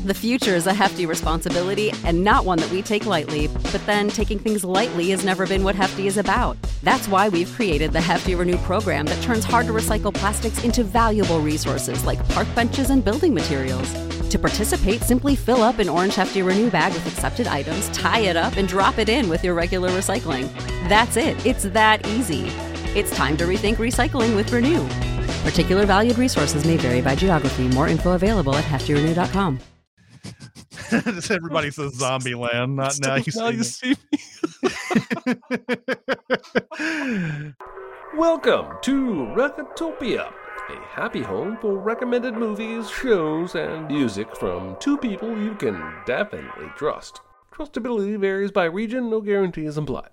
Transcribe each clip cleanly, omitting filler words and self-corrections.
The future is a hefty responsibility and not one that we take lightly, but then taking things lightly has never been what Hefty is about. That's why we've created the Hefty Renew program that turns hard-to-recycle plastics into valuable resources like park benches and building materials. To participate, simply fill up an orange Hefty Renew bag with accepted items, tie it up, and drop it in with your regular recycling. That's it. It's that easy. It's time to rethink recycling with Renew. Particular valued resources may vary by geography. More info available at heftyrenew.com. Just everybody says Zombieland, not now you see me. Welcome to Recotopia, a happy home for recommended movies, shows, and music from two people you can definitely trust. Trustability varies by region, no guarantees implied.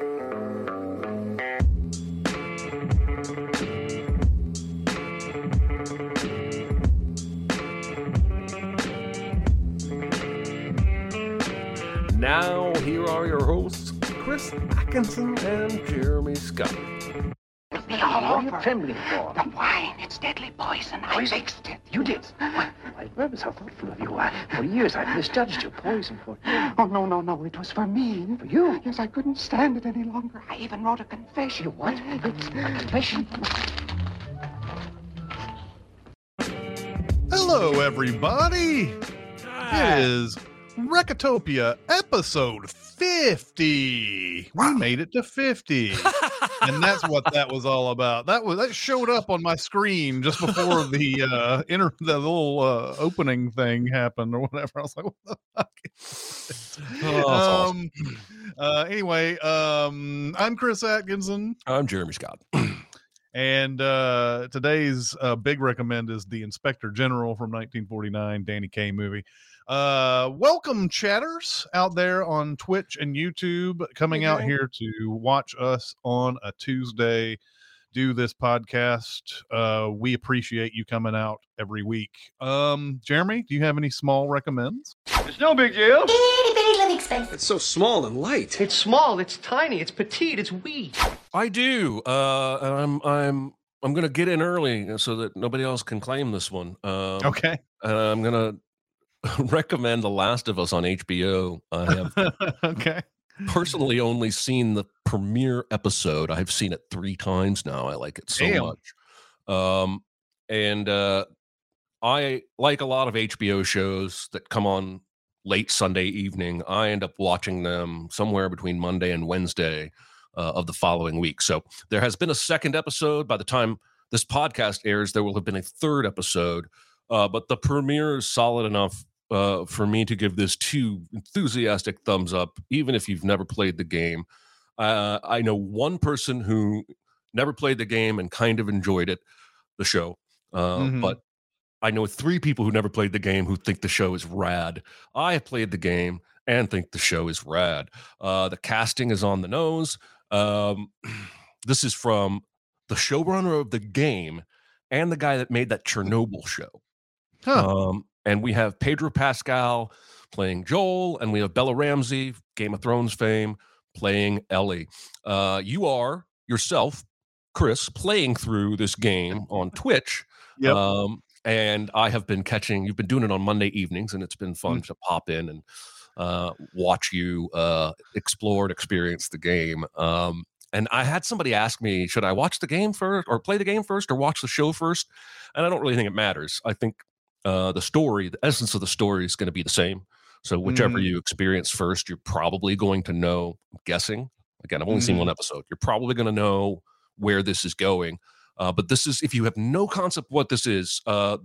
Now, here are your hosts, Chris Atkinson and Jeremy Scott. What are you trembling for? The wine, it's deadly poison. I mixed it. You did? Why, Purvis, how thoughtful of you. For years, I've misjudged your poison for you. Oh, no. It was for me. For you? Yes, I couldn't stand it any longer. I even wrote a confession. You what? A confession? Hello, everybody. It is Recotopia episode 50. We made it to 50. And that's what that was all about. That showed up on my screen just before the little opening thing happened or whatever. I was like, what the fuck? Awesome. Anyway, I'm Chris Atkinson. I'm Jeremy Scott. And today's big recommend is The Inspector General from 1949, Danny Kaye movie. Welcome, chatters out there on Twitch and YouTube, coming out here to watch us on a Tuesday do this podcast. We appreciate you coming out every week. Jeremy, do you have any small recommends? It's no big deal. Itty bitty living space. It's so small and light. It's small, it's tiny, it's petite, it's wee. I do, and I'm gonna get in early so that nobody else can claim this one. Okay. And I'm gonna recommend The Last of Us on HBO. I have personally only seen the premiere episode. I've seen it 3 times now. I like it so much. And I like a lot of HBO shows that come on late Sunday evening. I end up watching them somewhere between Monday and Wednesday of the following week. So there has been a second episode. By the time this podcast airs, there will have been a third episode. But the premiere is solid enough for me to give this 2 enthusiastic thumbs up, even if you've never played the game. I know one person who never played the game and kind of enjoyed it, the show. But I know 3 people who never played the game who think the show is rad. I have played the game and think the show is rad. The casting is on the nose. This is from the showrunner of the game and the guy that made that Chernobyl show. And we have Pedro Pascal playing Joel, and we have Bella Ramsey, Game of Thrones fame, playing Ellie. You are yourself, Chris, playing through this game on Twitch. Yep. And I have been you've been doing it on Monday evenings, and it's been fun to pop in and watch you explore and experience the game. And I had somebody ask me, should I watch the game first or play the game first or watch the show first? And I don't really think it matters. I think the essence of the story is going to be the same. So whichever you experience first, you're probably going to know, I'm guessing. Again, I've only seen one episode. You're probably going to know where this is going. But this is, if you have no concept what this is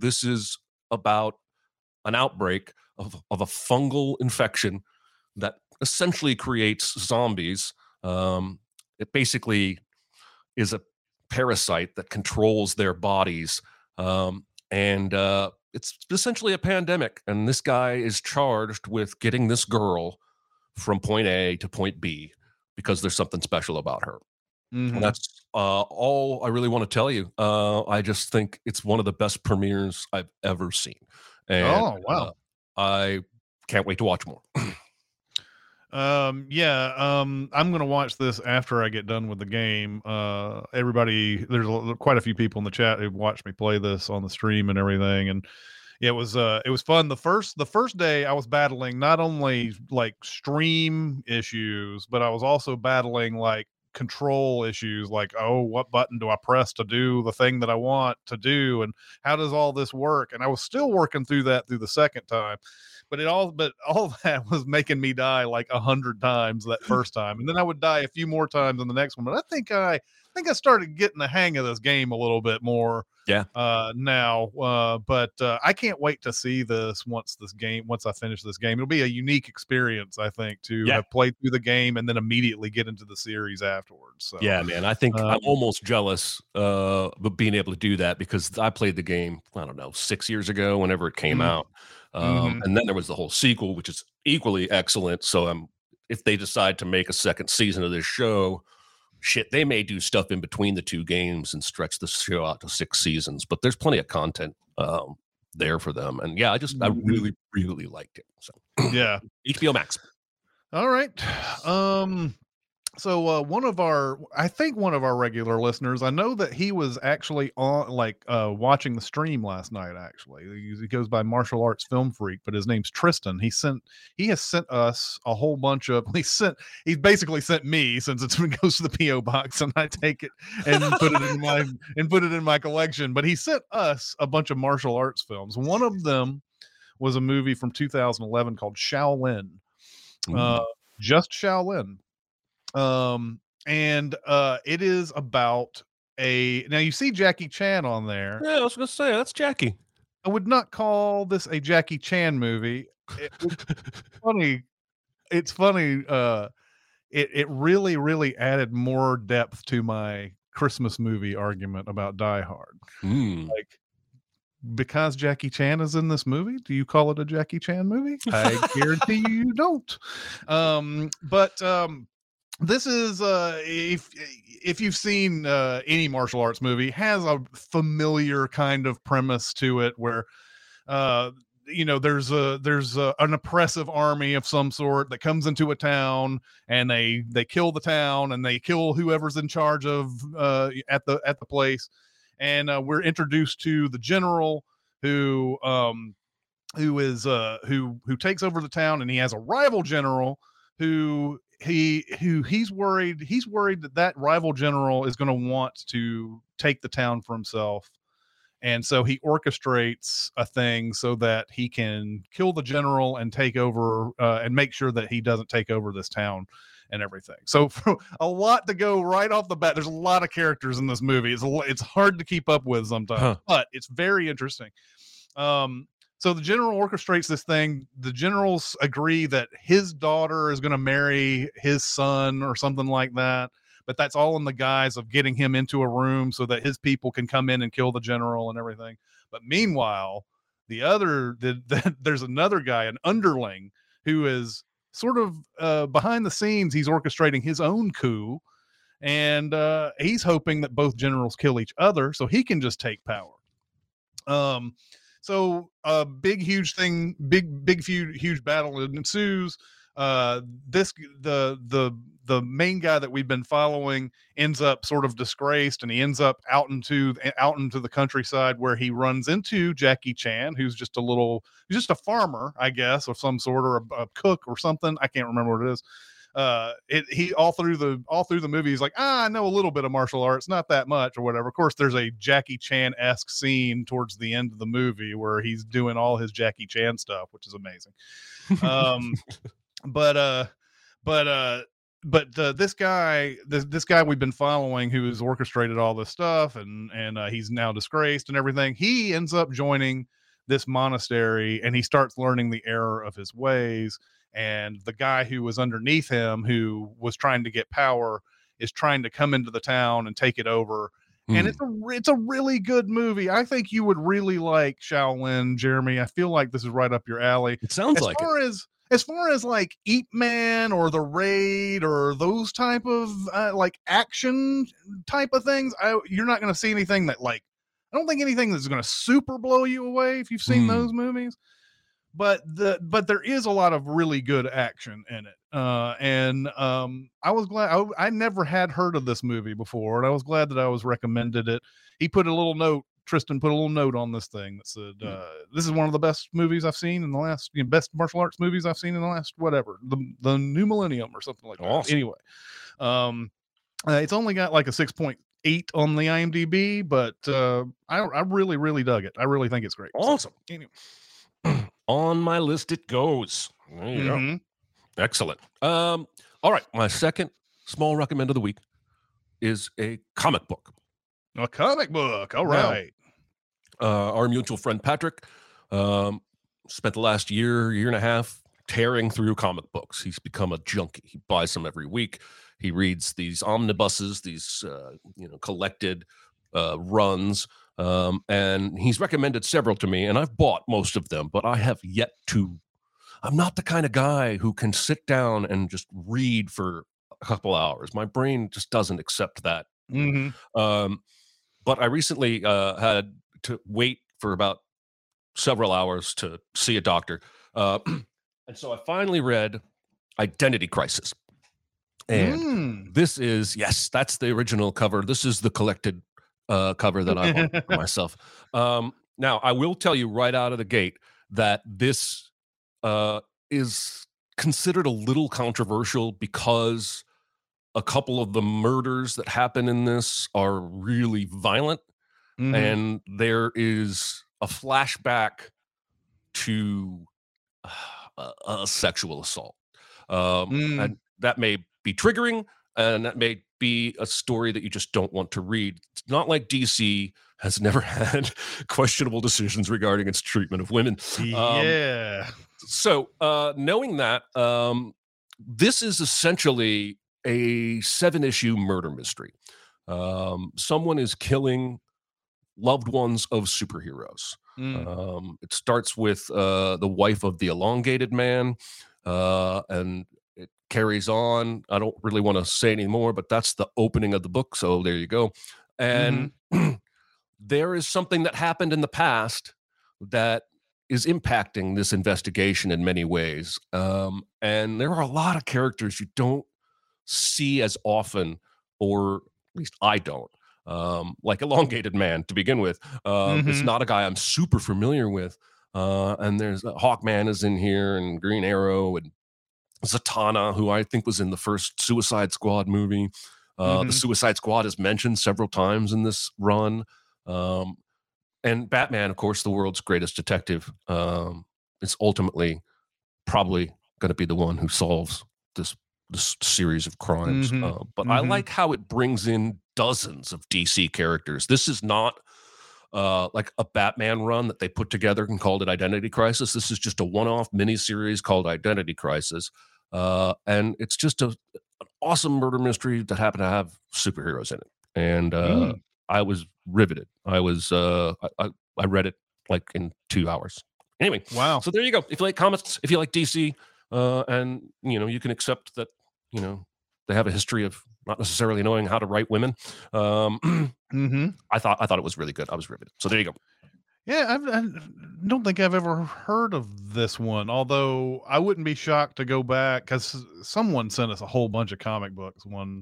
about an outbreak of a fungal infection that essentially creates zombies. It basically is a parasite that controls their bodies. And it's essentially a pandemic. And this guy is charged with getting this girl from point A to point B because there's something special about her. And that's all I really want to tell you. I just think it's one of the best premieres I've ever seen. And, I can't wait to watch more. I'm gonna watch this after I get done with the game. Everybody, there's quite a few people in the chat who've watched me play this on the stream and everything, and it was fun. The first day I was battling not only like stream issues, but I was also battling like control issues, like, oh, what button do I press to do the thing that I want to do, and how does all this work? And I was still working through that through the second time, but all that was making me die like 100 times that first time, and then I would die a few more times in the next one. But I think I started getting the hang of this game a little bit more now. But I can't wait to see this once I finish this game. It'll be a unique experience, I think, to have played through the game and then immediately get into the series afterwards. So yeah, man, I think I'm almost jealous of being able to do that, because I played the game, I don't know, 6 years ago, whenever it came out. And then there was the whole sequel, which is equally excellent. So if they decide to make a second season of this show, shit, they may do stuff in between the two games and stretch the show out to 6 seasons, but there's plenty of content there for them. And yeah, I really, really liked it. So yeah, HBO Max. All right. So one of our regular listeners, I know that he was actually on watching the stream last night. Actually, he goes by Martial Arts Film Freak, but his name's Tristan. He has sent us a whole bunch of. He basically sent me, since it goes to the PO box, and I take it and put it in my collection. But he sent us a bunch of martial arts films. One of them was a movie from 2011 called Shaolin. Just Shaolin. And it is about now you see Jackie Chan on there. Yeah, I was gonna say that's Jackie. I would not call this a Jackie Chan movie. It's funny. It's funny. It really, really added more depth to my Christmas movie argument about Die Hard. Like, because Jackie Chan is in this movie, do you call it a Jackie Chan movie? I guarantee you don't. This is if you've seen any martial arts movie, has a familiar kind of premise to it, where there's an oppressive army of some sort that comes into a town, and they kill the town, and they kill whoever's in charge of at the place, and we're introduced to the general who takes over the town, and he has a rival general who he's worried that rival general is going to want to take the town for himself, and so he orchestrates a thing so that he can kill the general and take over and make sure that he doesn't take over this town and everything. So a lot to go right off the bat. There's a lot of characters in this movie. It's hard to keep up with sometimes, but it's very interesting. So the general orchestrates this thing. The generals agree that his daughter is going to marry his son or something like that, but that's all in the guise of getting him into a room so that his people can come in and kill the general and everything. But meanwhile, there's another guy, an underling, who is sort of behind the scenes. He's orchestrating his own coup, and he's hoping that both generals kill each other so he can just take power. So a huge battle ensues. The main guy that we've been following ends up sort of disgraced, and he ends up out into the countryside, where he runs into Jackie Chan, who's just a farmer, I guess, of some sort, or a cook or something. I can't remember what it is. He all through the movie, he's like, I know a little bit of martial arts, not that much or whatever. Of course, there's a Jackie Chan-esque scene towards the end of the movie where he's doing all his Jackie Chan stuff, which is amazing. This guy we've been following, who has orchestrated all this stuff, and he's now disgraced and everything. He ends up joining this monastery, and he starts learning the error of his ways. And the guy who was underneath him, who was trying to get power, is trying to come into the town and take it over. And it's a really good movie. I think you would really like Shaolin, Jeremy. I feel like this is right up your alley. It sounds like it. As far as like Ip Man or The Raid or those type of like action type of things, you're not going to see anything that, like, I don't think anything that's going to super blow you away if you've seen those movies. But there is a lot of really good action in it. I was glad. I never had heard of this movie before, and I was glad that I was recommended it. He put a little note, Tristan put a little note on this thing that said, this is one of the best movies I've seen in the last, best martial arts movies I've seen in the last, whatever, the new millennium or something like that. Awesome. Anyway, it's only got like a 6.8 on the IMDb, but I really, really dug it. I really think it's great. Awesome. So, anyway. On my list it goes. There you go. Excellent. All right. My second small recommend of the week is a comic book. A comic book. All right. Our mutual friend Patrick spent the last year and a half tearing through comic books. He's become a junkie. He buys them every week. He reads these omnibuses, these collected runs, and he's recommended several to me, and I've bought most of them, but I have yet to. I'm not the kind of guy who can sit down and just read for a couple hours. My brain just doesn't accept that. But I recently had to wait for about several hours to see a doctor, and so I finally read Identity Crisis. And this is, yes, that's the original cover. This is the collected cover that I bought for myself. Now, I will tell you right out of the gate that this is considered a little controversial because a couple of the murders that happen in this are really violent. And there is a flashback to a sexual assault. And that may be triggering, and that may be a story that you just don't want to read. It's not like DC has never had questionable decisions regarding its treatment of women. So knowing that, this is essentially a 7-issue murder mystery. Someone is killing loved ones of superheroes. It starts with the wife of the elongated man, and it carries on. I don't really want to say any more, but that's the opening of the book. So there you go. And there is something that happened in the past that is impacting this investigation in many ways. And there are a lot of characters you don't see as often, or at least I don't. Like Elongated Man to begin with. It's not a guy I'm super familiar with. And there's Hawkman is in here, and Green Arrow, and Zatanna, who I think was in the first Suicide Squad movie. The Suicide Squad is mentioned several times in this run. And Batman, of course, the world's greatest detective, is ultimately probably going to be the one who solves this series of crimes. But I like how it brings in dozens of DC characters. This is not like a Batman run that they put together and called it Identity Crisis. This is just a one-off miniseries called Identity Crisis. And it's just an awesome murder mystery that happened to have superheroes in it. And I was riveted. I read it like in 2 hours. Anyway, wow. So there you go. If you like comics, if you like DC, and you can accept that they have a history of not necessarily knowing how to write women. I thought it was really good. I was riveted. So there you go. Yeah, I don't think I've ever heard of this one, although I wouldn't be shocked to go back because someone sent us a whole bunch of comic books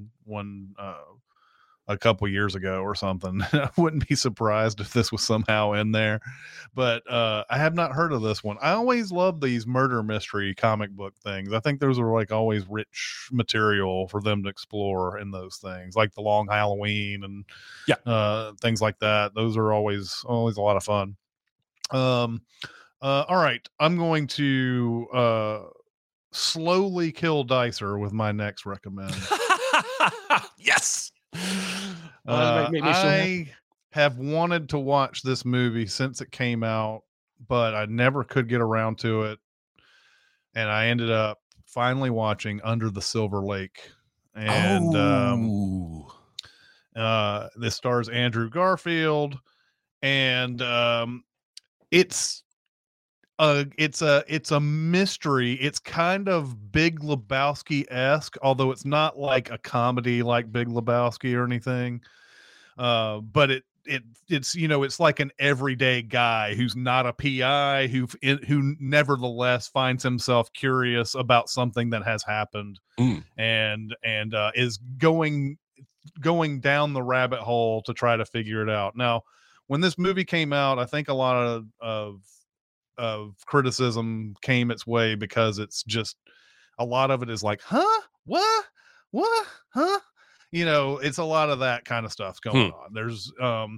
a couple years ago or something. I wouldn't be surprised if this was somehow in there, but I have not heard of this one. I always love these murder mystery comic book things. I think those are like always rich material for them to explore in those things, like the Long Halloween and things like that. Those are always a lot of fun. All right, I'm going to slowly kill Dicer with my next recommend. Yes. I have wanted to watch this movie since it came out, but I never could get around to it. And I ended up finally watching Under the Silver Lake. And this stars Andrew Garfield. And it's a mystery. It's kind of Big Lebowski-esque, although it's not like a comedy like Big Lebowski or anything. But it's it's like an everyday guy who's not a PI who nevertheless finds himself curious about something that has happened and is going down the rabbit hole to try to figure it out. Now, when this movie came out, I think a lot of criticism came its way because it's just a lot of it is like, huh, what, huh? It's a lot of that kind of stuff going on. There's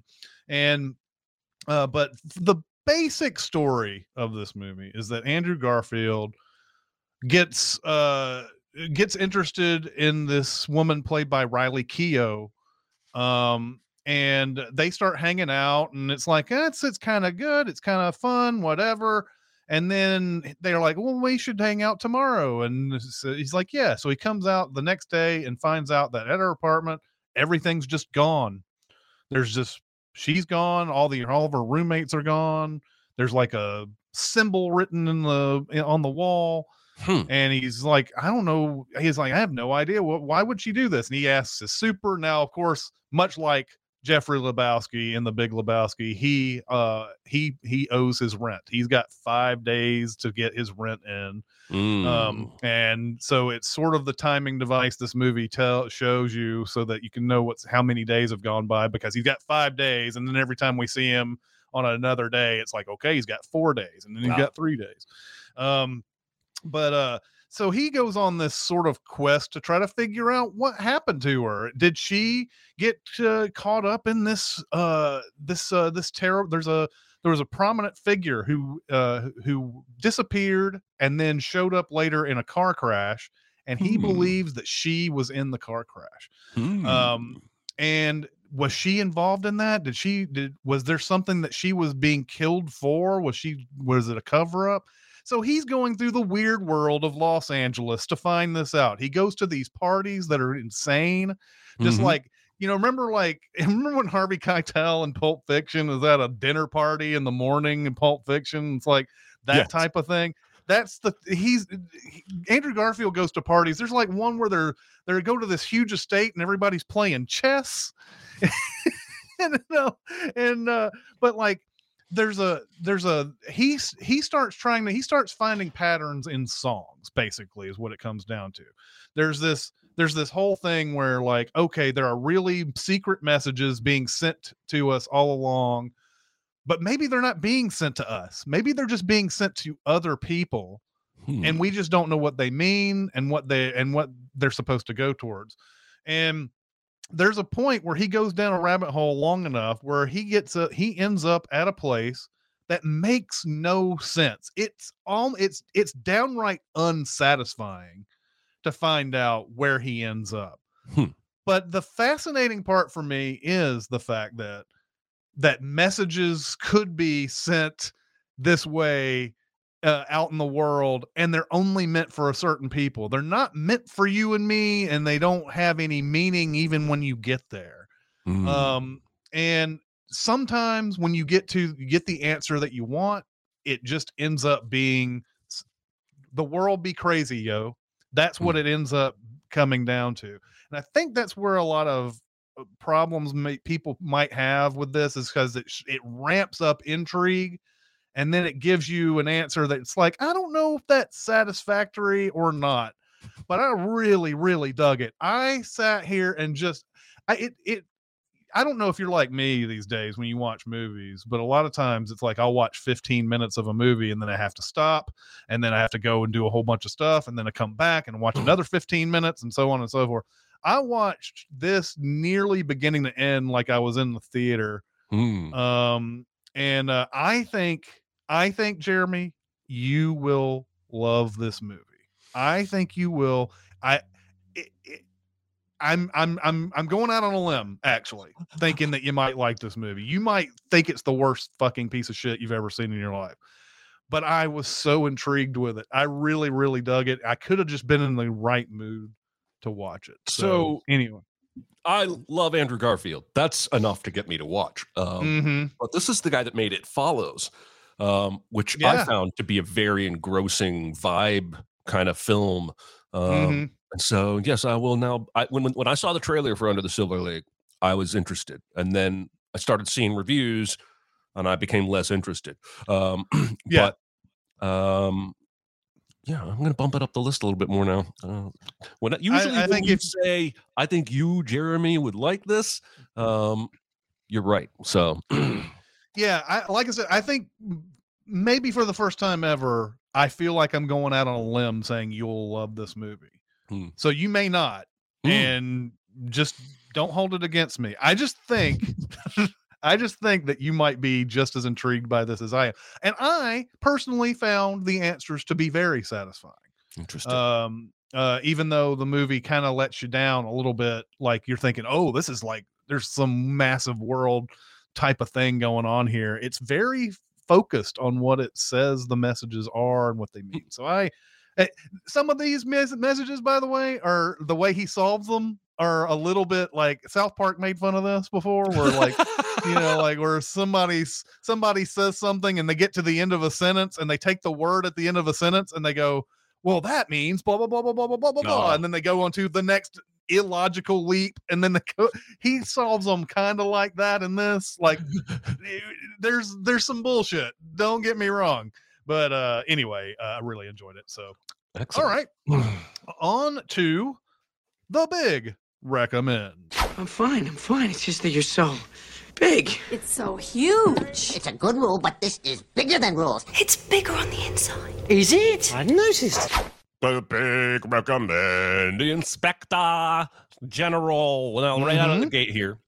but the basic story of this movie is that Andrew Garfield gets interested in this woman played by Riley Keough, and they start hanging out, and it's like, it's kind of good, it's kind of fun, whatever. And then they're like, well, we should hang out tomorrow. And so he's like, yeah. So he comes out the next day and finds out that at her apartment, everything's just gone. She's gone. All of her roommates are gone. There's like a symbol written on the wall. And he's like, I don't know. He's like, I have no idea. Why would she do this? And he asks his super. Now, of course, much like Jeffrey Lebowski in The Big Lebowski, he owes his rent. He's got 5 days to get his rent in. And so it's sort of the timing device this movie shows you so that you can know how many days have gone by, because he's got 5 days, and then every time we see him on another day, it's like, okay, he's got 4 days, and then he's got 3 days. So he goes on this sort of quest to try to figure out what happened to her. Did she get caught up in this terror? There was a prominent figure who disappeared and then showed up later in a car crash, and he believes that she was in the car crash. And was she involved in that? Was there something that she was being killed for? Was it a cover up? So he's going through the weird world of Los Angeles to find this out. He goes to these parties that are insane. Just like, remember when Harvey Keitel in Pulp Fiction is at a dinner party in the morning in Pulp Fiction? It's like that type of thing. That's Andrew Garfield goes to parties. There's like one where they go to this huge estate and everybody's playing chess. But like, he starts finding patterns in songs, basically, is what it comes down to. There's this whole thing where, like, okay, there are really secret messages being sent to us all along, but maybe they're not being sent to us. Maybe they're just being sent to other people, and we just don't know what they mean and what they're supposed to go towards. And there's a point where he goes down a rabbit hole long enough where he ends up at a place that makes no sense. It's downright unsatisfying to find out where he ends up. But the fascinating part for me is the fact that messages could be sent this way out in the world, and they're only meant for a certain people. They're not meant for you and me, and they don't have any meaning even when you get there. And sometimes when you get the answer that you want, it just ends up being the world be crazy, yo. That's what it ends up coming down to. And I think that's where a lot of problems people might have with this, is because it ramps up intrigue, and then it gives you an answer that's like, I don't know if that's satisfactory or not, but I really, really dug it. I sat here and I don't know if you're like me these days when you watch movies, but a lot of times it's like I'll watch 15 minutes of a movie and then I have to stop, and then I have to go and do a whole bunch of stuff, and then I come back and watch another 15 minutes, and so on and so forth. I watched this nearly beginning to end like I was in the theater. And I think, Jeremy, you will love this movie. I think you will. I'm going out on a limb, actually, thinking that you might like this movie. You might think it's the worst fucking piece of shit you've ever seen in your life. But I was so intrigued with it. I really, really dug it. I could have just been in the right mood to watch it. So anyway. I love Andrew Garfield. That's enough to get me to watch. But this is the guy that made It Follows, which I found to be a very engrossing vibe kind of film. And so, yes, I will now. When I saw the trailer for Under the Silver Lake, I was interested, and then I started seeing reviews, and I became less interested. Yeah, I'm going to bump it up the list a little bit more now. When you say, I think you, Jeremy, would like this, you're right. So, Yeah, like I said, I think maybe for the first time ever, I feel like I'm going out on a limb saying you'll love this movie. So you may not, and just don't hold it against me. I just think that you might be just as intrigued by this as I am. And I personally found the answers to be very satisfying. Interesting. Even though the movie kind of lets you down a little bit, like you're thinking, oh, this is like, there's some massive world type of thing going on here. It's very focused on what it says the messages are and what they mean. So some of these messages, by the way, are the way he solves them are a little bit like South Park made fun of this before, where like, like where somebody says something and they get to the end of a sentence and they take the word at the end of a sentence and they go, well, that means blah, blah, blah, blah, blah, blah, blah, blah. And then they go on to the next illogical leap. And then he solves them kind of like that in this. Like there's some bullshit. Don't get me wrong. But anyway, I really enjoyed it. So, excellent. All right. On to the big recommend. I'm fine. It's just that you're so big. It's so huge. It's a good rule, but this is bigger than rules. It's bigger on the inside. Is it? I noticed. The big recommend. The Inspector General. Well, right out of the gate here.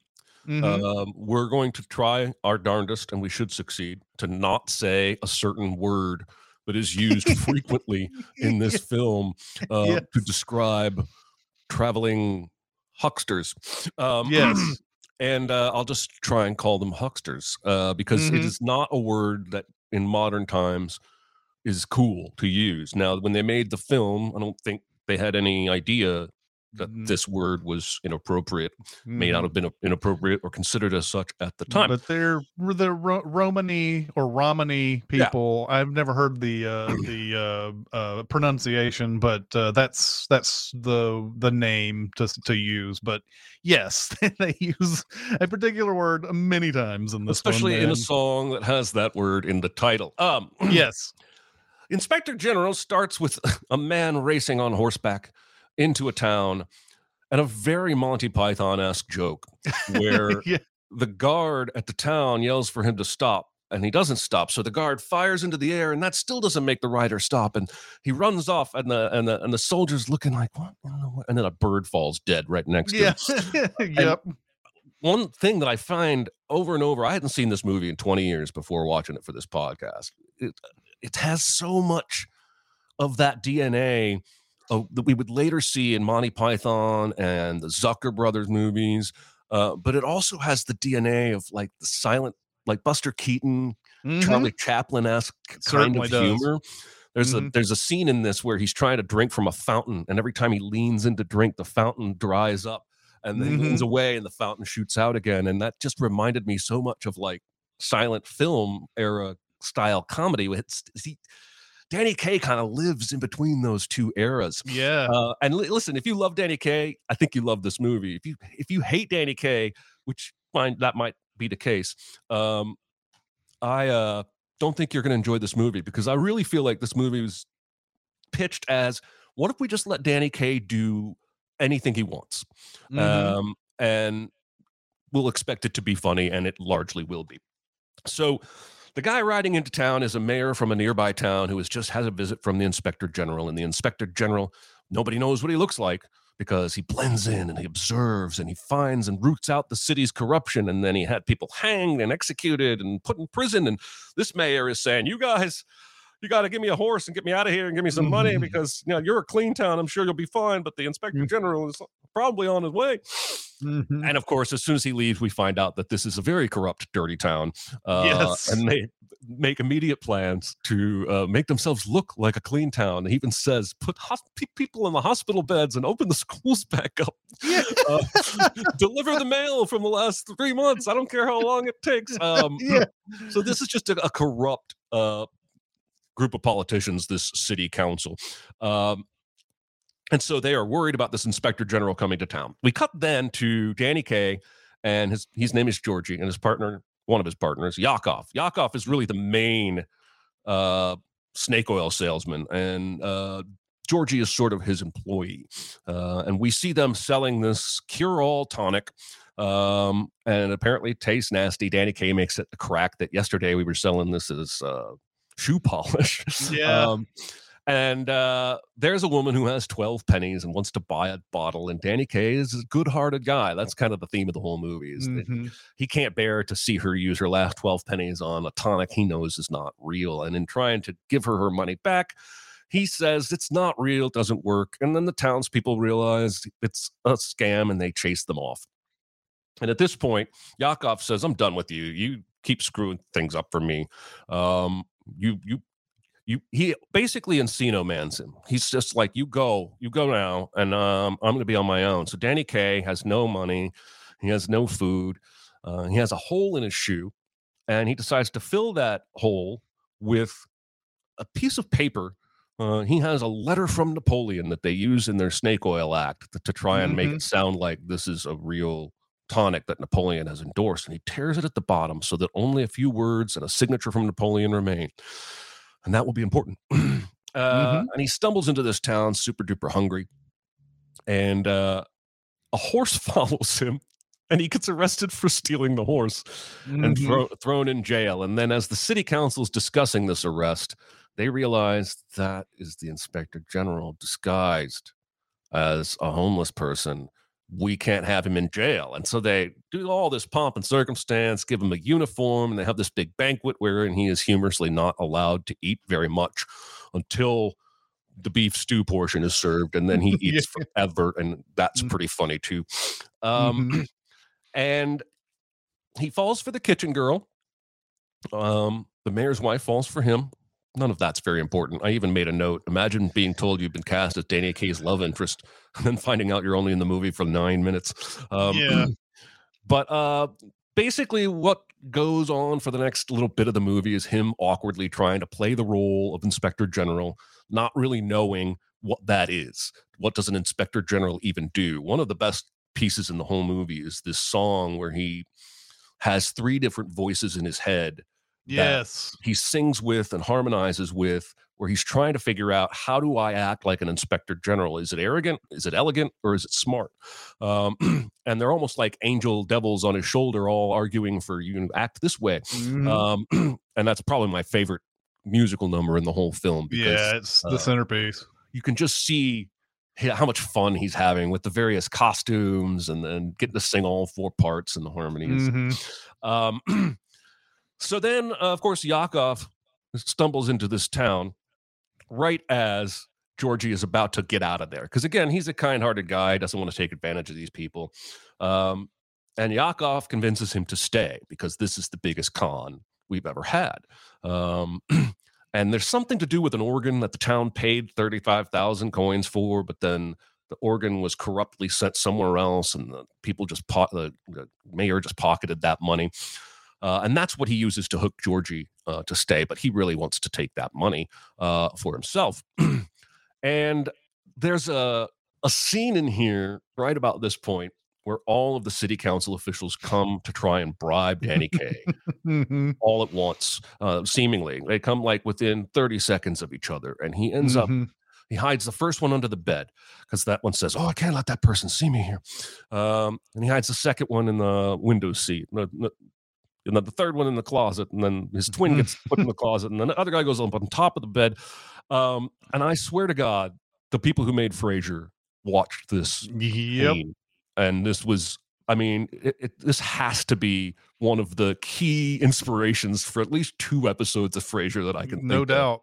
We're going to try our darndest, and we should succeed, to not say a certain word that is used frequently in this film to describe traveling hucksters. Yes. And I'll just try and call them hucksters because it is not a word that in modern times is cool to use. Now, when they made the film, I don't think they had any idea that this word was inappropriate, may not have been inappropriate or considered as such at the time. But they're the Romani or Romani people. Yeah. I've never heard the pronunciation, but that's the name to use. But yes, they use a particular word many times in this, especially in a song that has that word in the title. Yes, Inspector General starts with a man racing on horseback into a town, and a very Monty Python-esque joke where the guard at the town yells for him to stop, and he doesn't stop. So the guard fires into the air, and that still doesn't make the rider stop. And he runs off, and the soldier's looking like, what? And then a bird falls dead right next to him. Yep. One thing that I find over and over, I hadn't seen this movie in 20 years before watching it for this podcast. It has so much of that DNA that we would later see in Monty Python and the Zucker Brothers movies, but it also has the DNA of like the silent, like Buster Keaton, Charlie Chaplin-esque kind of humor. There's a scene in this where he's trying to drink from a fountain, and every time he leans in to drink, the fountain dries up, and then he leans away, and the fountain shoots out again. And that just reminded me so much of like silent film era style comedy. Danny Kaye kind of lives in between those two eras. Yeah. And listen, if you love Danny Kaye, I think you love this movie. If you hate Danny Kaye, which that might be the case, I don't think you're going to enjoy this movie, because I really feel like this movie was pitched as, what if we just let Danny Kaye do anything he wants? And we'll expect it to be funny, and it largely will be. So the guy riding into town is a mayor from a nearby town who has just had a visit from the Inspector General. And the Inspector General, nobody knows what he looks like, because he blends in and he observes and he finds and roots out the city's corruption. And then he had people hanged and executed and put in prison. And this mayor is saying, you guys, you got to give me a horse and get me out of here and give me some money, because you're a clean town. I'm sure you'll be fine. But the Inspector General is probably on his way. And of course, as soon as he leaves, we find out that this is a very corrupt, dirty town. And they make immediate plans to make themselves look like a clean town. He even says, put people in the hospital beds and open the schools back up. Deliver the mail from the last 3 months. I don't care how long it takes. So this is just a corrupt group of politicians, this city council. And so they are worried about this Inspector General coming to town. We cut then to Danny Kaye, and his name is Georgie, and his partner, one of his partners, Yakov. Yakov is really the main snake oil salesman, and Georgie is sort of his employee. And we see them selling this cure-all tonic And apparently it tastes nasty. Danny Kaye makes it a crack that yesterday we were selling this as shoe polish. Yeah. And there's a woman who has 12 pennies and wants to buy a bottle, and Danny Kaye is a good-hearted guy. That's kind of the theme of the whole movie. Is that he can't bear to see her use her last 12 pennies on a tonic he knows is not real. And in trying to give her money back, he says it's not real, it doesn't work. And then the townspeople realize it's a scam, and they chase them off. And at this point, Yakov says, "I'm done with you. You keep screwing things up for me. He basically Encino Mans him. He's just like, you go now, and I'm going to be on my own." So Danny Kaye has no money, he has no food, he has a hole in his shoe, and he decides to fill that hole with a piece of paper. He has a letter from Napoleon that they use in their snake oil act to try and make it sound like this is a real tonic that Napoleon has endorsed, and he tears it at the bottom so that only a few words and a signature from Napoleon remain. And that will be important. And he stumbles into this town super duper hungry, and a horse follows him, and he gets arrested for stealing the horse and thrown in jail. And then as the city council is discussing this arrest, they realize that is the inspector general disguised as a homeless person. We can't have him in jail. And so they do all this pomp and circumstance, give him a uniform, and they have this big banquet wherein he is humorously not allowed to eat very much until the beef stew portion is served, and then he eats forever, and that's pretty funny too. And he falls for the kitchen girl. The mayor's wife falls for him. None of that's very important. I even made a note. Imagine being told you've been cast as Danny Kaye's love interest and then finding out you're only in the movie for 9 minutes. But basically what goes on for the next little bit of the movie is him awkwardly trying to play the role of Inspector General, not really knowing what that is. What does an Inspector General even do? One of the best pieces in the whole movie is this song where he has 3 different voices in his head. Yes, he sings with and harmonizes with, where he's trying to figure out, how do I act like an inspector general? Is it arrogant? Is it elegant? Or is it smart? And they're almost like angel devils on his shoulder, all arguing for you to act this way. And that's probably my favorite musical number in the whole film. Because, it's the centerpiece. You can just see how much fun he's having with the various costumes, and then getting to sing all 4 parts and the harmonies. So then, of course, Yakov stumbles into this town right as Georgie is about to get out of there. Because, again, he's a kind-hearted guy, doesn't want to take advantage of these people. And Yakov convinces him to stay because this is the biggest con we've ever had. And there's something to do with an organ that the town paid 35,000 coins for, but then the organ was corruptly sent somewhere else, and the people the mayor just pocketed that money. And that's what he uses to hook Georgie to stay. But he really wants to take that money for himself. And there's a scene in here right about this point where all of the city council officials come to try and bribe Danny Kaye all at once, seemingly. They come like within 30 seconds of each other. And he ends up, he hides the first one under the bed because that one says, "Oh, I can't let that person see me here." And he hides the second one in the window seat. And then the third one in the closet, and then his twin gets put in the closet, and then the other guy goes up on top of the bed. And I swear to God, the people who made Frasier watched this scene, and this was, I mean, this has to be one of the key inspirations for at least 2 episodes of Frasier that I can think No doubt.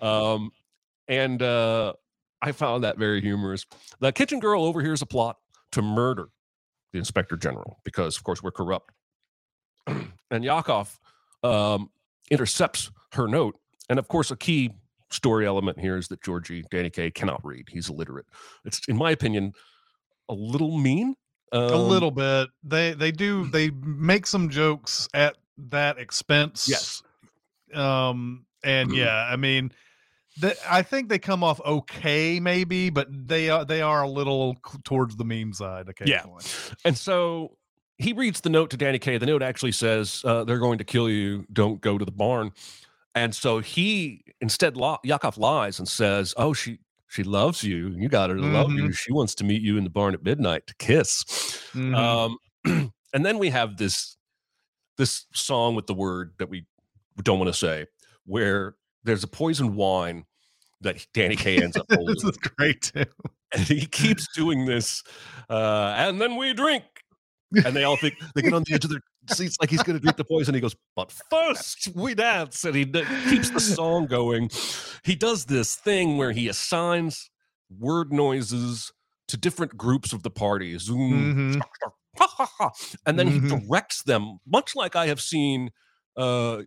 And I found that very humorous. The kitchen girl overhears a plot to murder the inspector general because, of course, we're corrupt. And Yakov intercepts her note. And, of course, a key story element here is that Danny Kaye cannot read. He's illiterate. It's, in my opinion, a little mean. A little bit. They make some jokes at that expense. Yes. And I mean, I think they come off okay, maybe, but they are a little towards the meme side occasionally. Yeah. And so he reads the note to Danny Kaye. The note actually says, "They're going to kill you. Don't go to the barn." And so he instead, Yakov lies and says, "Oh, she loves you. You got her to love you. She wants to meet you in the barn at midnight to kiss." And then we have this song with the word that we don't want to say, where there's a poison wine that Danny Kaye ends up holding. This is great too. And he keeps doing this, and then we drink. And they all think, they get on the edge of their seats like he's going to drink the poison. He goes, but first we dance. And he keeps the song going. He does this thing where he assigns word noises to different groups of the party. Zoom, and then he directs them, much like I have seen Bobby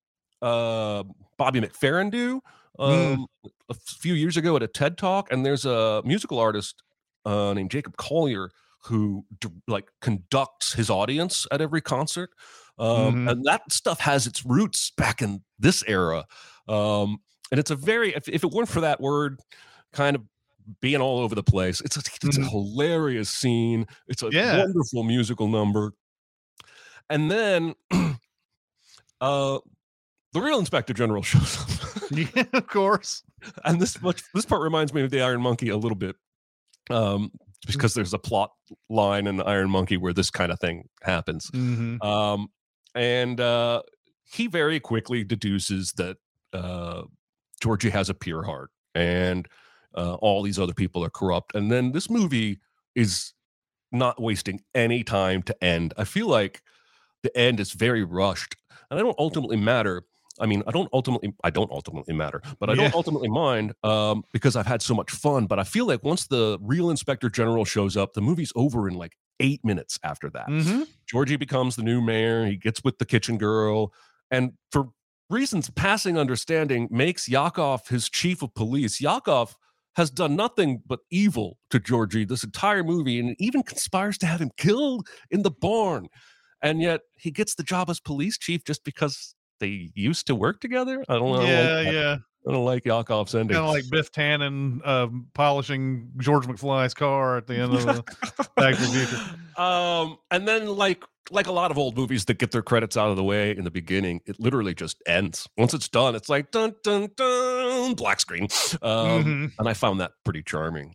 McFerrin do a few years ago at a TED Talk. And there's a musical artist named Jacob Collier who like conducts his audience at every concert. And that stuff has its roots back in this era. And it's a very, if it weren't for that word kind of being all over the place, it's a hilarious scene. It's a wonderful musical number. And then the real Inspector General shows up. Yeah, of course. And this part reminds me of the Iron Monkey a little bit. Because there's a plot line in the Iron Monkey where this kind of thing happens. And he very quickly deduces that Georgie has a pure heart and all these other people are corrupt. And then this movie is not wasting any time to end. I feel like the end is very rushed, and I don't ultimately matter. I mean, I don't ultimately matter, but I don't ultimately mind because I've had so much fun. But I feel like once the real Inspector General shows up, the movie's over in like 8 minutes after that. Georgie becomes the new mayor. He gets with the kitchen girl. And for reasons passing understanding, makes Yakov his chief of police. Yakov has done nothing but evil to Georgie this entire movie, and even conspires to have him killed in the barn. And yet he gets the job as police chief just because they used to work together. I don't know. I don't like Yakov's ending. Kind of like Biff Tannen polishing George McFly's car at the end of the Back to the Future. And then like a lot of old movies that get their credits out of the way in the beginning, it literally just ends. Once it's done, it's like dun dun dun, black screen. And I found that pretty charming.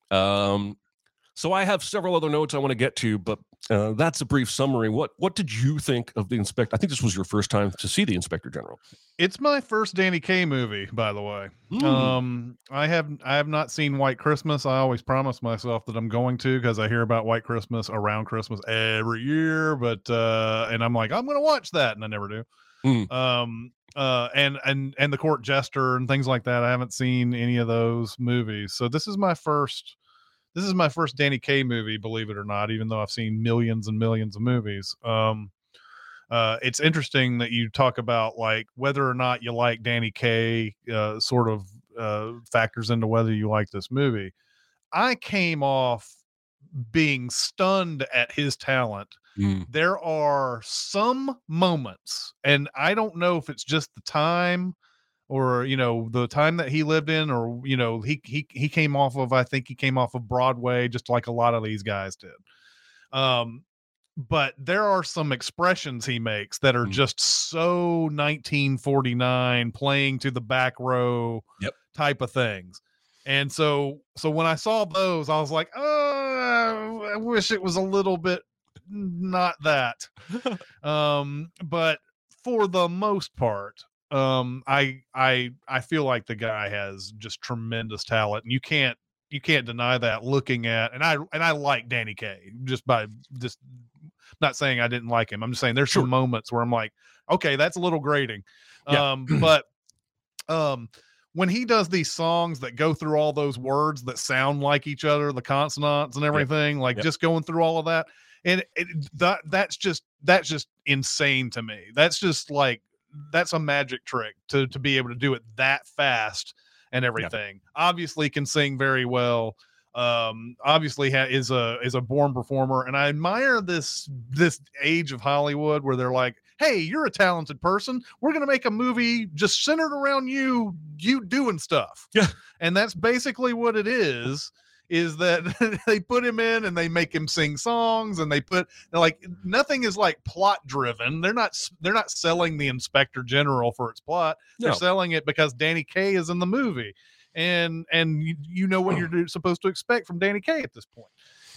So I have several other notes I want to get to, but that's a brief summary. What did you think of the Inspector? I think this was your first time to see the Inspector General. It's my first Danny Kaye movie, by the way. I have not seen White Christmas. I always promise myself that I'm going to, because I hear about White Christmas around Christmas every year. But and I'm like, I'm going to watch that, and I never do. And the Court Jester and things like that. I haven't seen any of those movies, so this is my first Danny Kaye movie, believe it or not, even though I've seen millions and millions of movies. It's interesting that you talk about like whether or not you like Danny Kaye sort of factors into whether you like this movie. I came off being stunned at his talent. There are some moments, and I don't know if it's just the time or, you know, the time that he lived in, or, you know, he came off of, I think he came off of Broadway, just like a lot of these guys did. But there are some expressions he makes that are just so 1949 playing to the back row type of things. And so when I saw those, I was like, oh, I wish it was a little bit not that. But for the most part, I feel like the guy has just tremendous talent, and you can't deny that looking at, and I like Danny Kaye just not saying I didn't like him. I'm just saying there's some moments where I'm like, okay, that's a little grating. But when he does these songs that go through all those words that sound like each other, the consonants and everything, just going through all of that, and that's just insane to me. That's just like, that's a magic trick to be able to do it that fast and everything. Obviously can sing very well. Obviously is a born performer, and I admire this age of Hollywood where they're like, hey, you're a talented person, we're going to make a movie just centered around you doing stuff. And that's basically what it is that they put him in and they make him sing songs, and they're like, nothing is like plot driven. They're not selling the Inspector General for its plot. They're selling it because Danny Kaye is in the movie, and you know what you're supposed to expect from Danny Kaye at this point.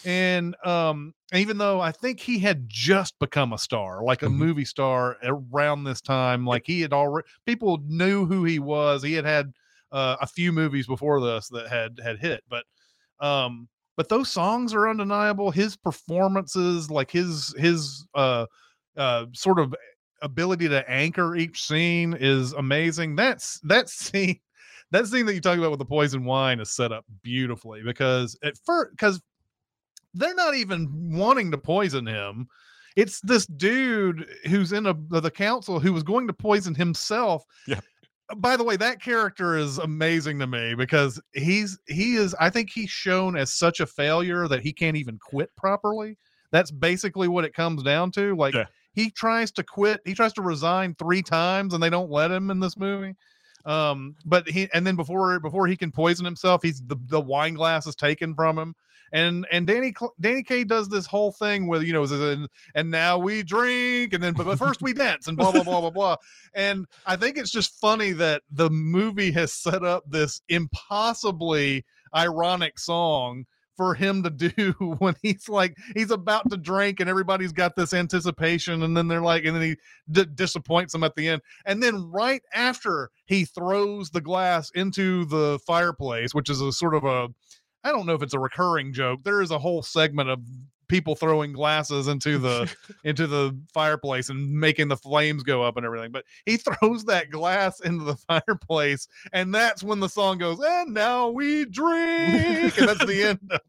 And even though I think he had just become a star, like a movie star around this time, like he had already, people knew who he was. He had a few movies before this that had hit, but those songs are undeniable. His performances, like his sort of ability to anchor each scene is amazing. That scene that you talk about with the poison wine is set up beautifully, because they're not even wanting to poison him. It's this dude who's in the council who was going to poison himself. Yeah. By the way, that character is amazing to me, because he is, I think he's shown as such a failure that he can't even quit properly. That's basically what it comes down to. Like, he tries to quit. He tries to resign 3 times and they don't let him in this movie. But then before he can poison himself, the wine glass is taken from him. And Danny Kaye does this whole thing with, and now we drink, and then but first we dance, and blah blah blah blah blah. And I think it's just funny that the movie has set up this impossibly ironic song for him to do when he's about to drink, and everybody's got this anticipation, and then they're like, and then he disappoints them at the end, and then right after he throws the glass into the fireplace, which is a sort of a, I don't know if it's a recurring joke. There is a whole segment of people throwing glasses into the fireplace and making the flames go up and everything. But he throws that glass into the fireplace, and that's when the song goes, and now we drink, and that's the end of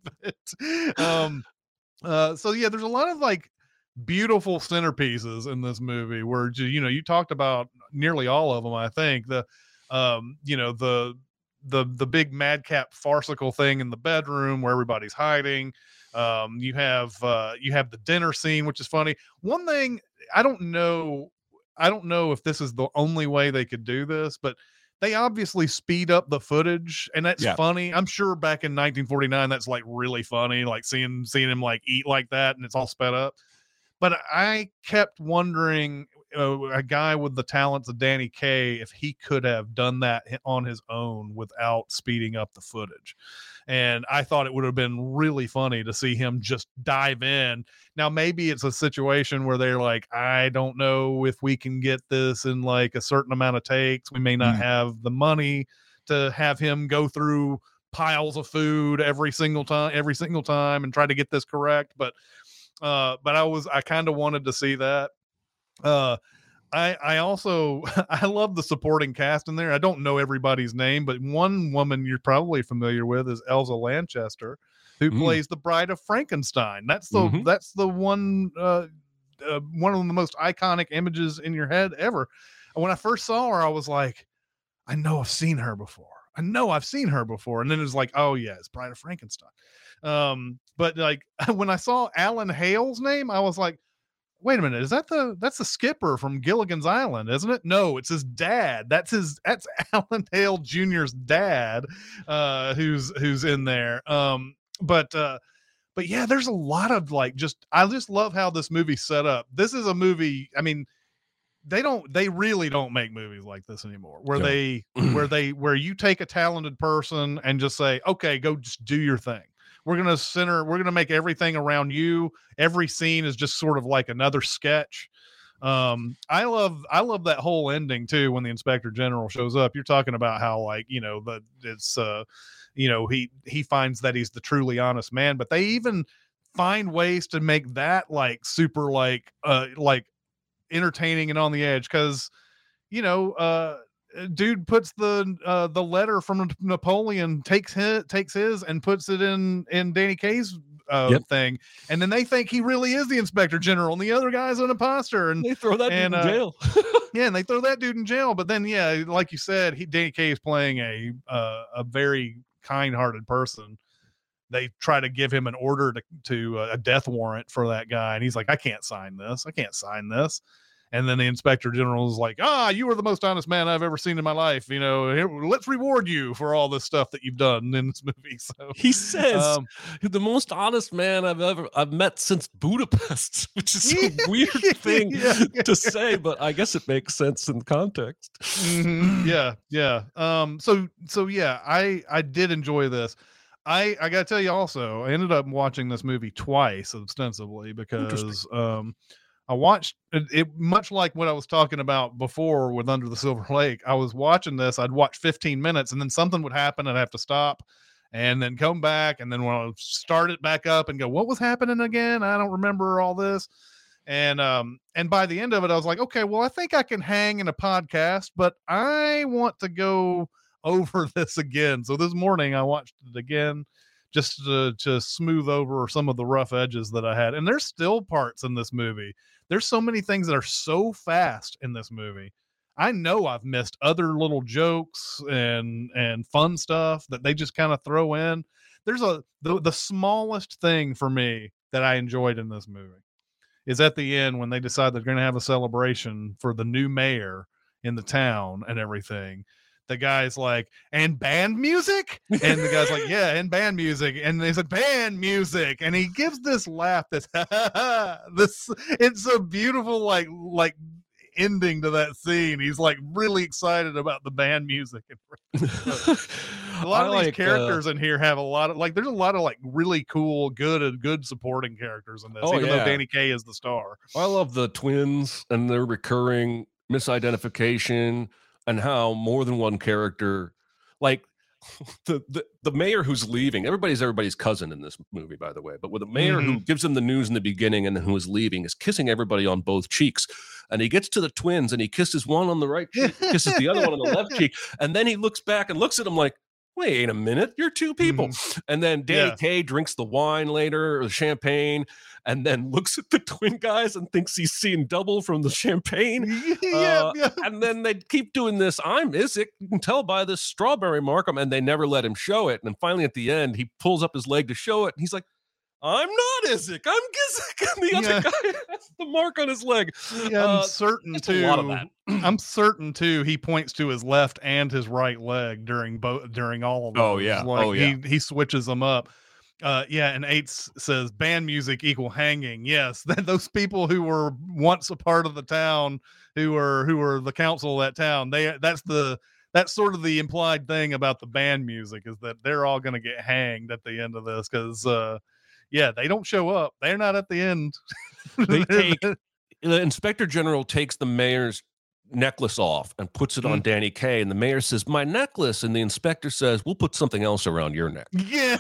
it. So yeah, there's a lot of like beautiful centerpieces in this movie where, you talked about nearly all of them. I think the big madcap farcical thing in the bedroom where everybody's hiding. You have the dinner scene, which is funny. One thing, I don't know if this is the only way they could do this, but they obviously speed up the footage, and that's funny. I'm sure back in 1949, that's like really funny, like seeing him like eat like that, and it's all sped up. But I kept wondering, a guy with the talents of Danny Kaye, if he could have done that on his own without speeding up the footage. And I thought it would have been really funny to see him just dive in. Now, maybe it's a situation where they're like, I don't know if we can get this in like a certain amount of takes. We may not have the money to have him go through piles of food every single time and try to get this correct. But I kind of wanted to see that. I also I love the supporting cast in there. I don't know everybody's name, but one woman you're probably familiar with is Elsa Lanchester, who plays the Bride of Frankenstein. That's the one of the most iconic images in your head ever. When I first saw her, I was like, I know I've seen her before. And then it was like, oh yeah, it's Bride of Frankenstein. But like when I saw Alan Hale's name, I was like, wait a minute, that's the skipper from Gilligan's Island, isn't it? No, it's his dad. That's Alan Hale Jr.'s dad, who's in there. But yeah, there's a lot of like, I just love how this movie's set up. This is a movie, I mean, they really don't make movies like this anymore, where you take a talented person and just say, okay, go just do your thing. We're going to make everything around you. Every scene is just sort of like another sketch. I love that whole ending too. When the Inspector General shows up, you're talking about how like, he finds that he's the truly honest man, but they even find ways to make that like super like entertaining and on the edge. Cause dude puts the letter from Napoleon, takes his and puts it in Danny Kaye's thing, and then they think he really is the Inspector General, and the other guy's an imposter, and they throw that dude in jail. And they throw that dude in jail. But then, like you said, Danny Kaye is playing a very kind-hearted person. They try to give him an order to a death warrant for that guy, and he's like, I can't sign this. And then the Inspector General is like, you are the most honest man I've ever seen in my life. Here, let's reward you for all this stuff that you've done in this movie. So he says, the most honest man I've met since Budapest, which is a weird thing to say, but I guess it makes sense in context. Yeah. So yeah, I did enjoy this. I gotta tell you also, I ended up watching this movie twice ostensibly because I watched it much like what I was talking about before with Under the Silver Lake. I was watching this, I'd watch 15 minutes and then something would happen. I'd have to stop and then come back. And then when I start it back up and go, what was happening again? I don't remember all this. And by the end of it, I was like, okay, well, I think I can hang in a podcast, but I want to go over this again. So this morning I watched it again just to smooth over some of the rough edges that I had. And there's still parts in this movie. There's so many things that are so fast in this movie. I know I've missed other little jokes and fun stuff that they just kind of throw in. There's the smallest thing for me that I enjoyed in this movie is at the end when they decide they're going to have a celebration for the new mayor in the town and everything. The guy's like, and band music? And the guy's like, yeah, and band music. And he's like, band music. And he gives this laugh that's it's a beautiful like ending to that scene. He's like really excited about the band music. A lot of these characters in here have a lot of like there's a lot of like really cool, good supporting characters in this, even though Danny Kaye is the star. I love the twins and their recurring misidentification. And how more than one character, like the mayor who's leaving, everybody's cousin in this movie, by the way. But with the mayor who gives him the news in the beginning and who is leaving is kissing everybody on both cheeks. And he gets to the twins and he kisses one on the right cheek, kisses the other one on the left cheek. And then he looks back and looks at him like, wait a minute, you're two people. And then Danny Kaye drinks the wine later or the champagne and then looks at the twin guys and thinks he's seeing double from the champagne. And then they keep doing this. I'm Isaac. You can tell by this strawberry mark. And they never let him show it. And then finally at the end, he pulls up his leg to show it. And he's like, I'm not Isaac. I'm Gizik. And the other guy has the mark on his leg. I'm certain too. A lot of that. I'm certain too. He points to his left and his right leg during all of those. Oh yeah. He switches them up. And Eights says band music equal hanging. Yes, those people who were once a part of the town, who were the council of that town. That's sort of the implied thing about the band music is that they're all going to get hanged at the end of this because they don't show up. They're not at the end. The inspector general takes the mayor's necklace off and puts it on Danny Kaye, and the mayor says, my necklace, and the inspector says, we'll put something else around your neck.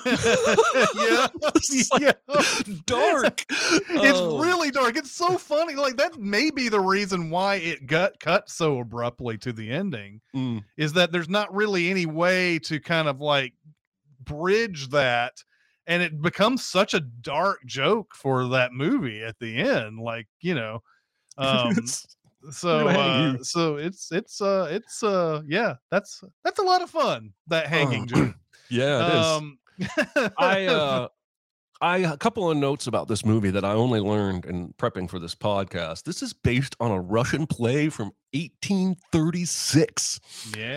Dark. It's really dark. It's so funny. Like that may be the reason why it got cut so abruptly to the ending is that there's not really any way to kind of like bridge that. And it becomes such a dark joke for that movie at the end. Like, so it's that's a lot of fun, that hanging joke. Yeah, it is. I a couple of notes about this movie that I only learned in prepping for this podcast. This is based on a Russian play from 1836.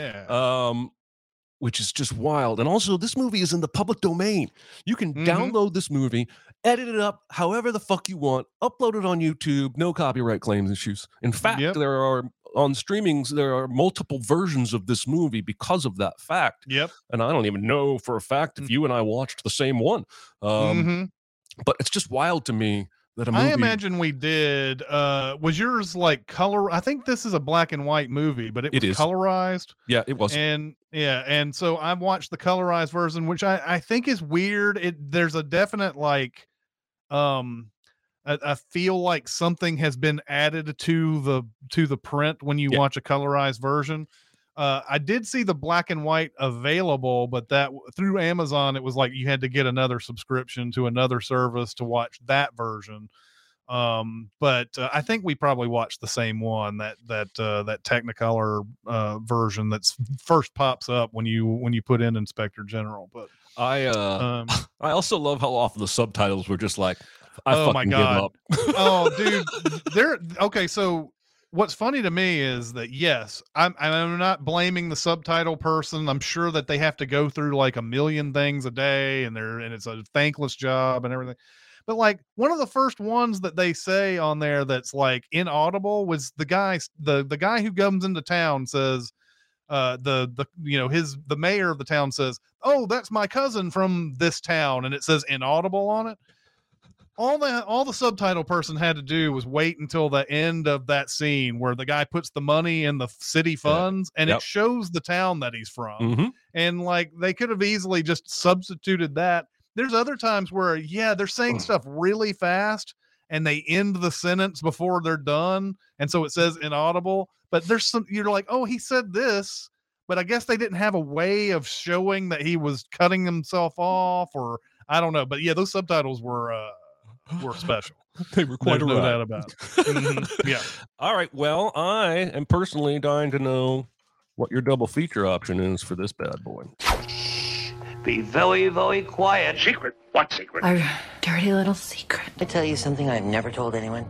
Which is just wild. And also, this movie is in the public domain. You can download this movie, edit it up however the fuck you want, upload it on YouTube, no copyright claims issues. In fact, there are on streamings, there are multiple versions of this movie because of that fact. And I don't even know for a fact if you and I watched the same one. But it's just wild to me that a movie... I imagine we did. Was yours like color? I think this is a black and white movie, but it was colorized. Yeah, it was. And so I've watched the colorized version, which I think is weird. There's a definite like, I feel like something has been added to the print when you watch a colorized version. I did see the black and white available, but that through Amazon, it was like you had to get another subscription to another service to watch that version. But I think we probably watched the same one, that Technicolor version that's first pops up when you put in Inspector General. But I also love how often the subtitles were just like, I fucking give up. Oh, dude, okay. So what's funny to me is that yes, I'm not blaming the subtitle person. I'm sure that they have to go through like a million things a day, and it's a thankless job and everything. But like one of the first ones that they say on there that's like inaudible was the guy who comes into town says, the the mayor of the town says, "Oh, that's my cousin from this town," and it says inaudible on it. All the subtitle person had to do was wait until the end of that scene where the guy puts the money in the city funds, and it shows the town that he's from. And like, they could have easily just substituted that. There's other times where they're saying stuff really fast and they end the sentence before they're done, and so it says inaudible. But there's some, you're like, oh, he said this, but I guess they didn't have a way of showing that he was cutting himself off, or I don't know. But yeah, those subtitles were special. They were quite no doubt about it. Yeah. All right. Well, I am personally dying to know what your double feature option is for this bad boy. Be very, very quiet. Secret? What secret? Our dirty little secret. I tell you something I've never told anyone.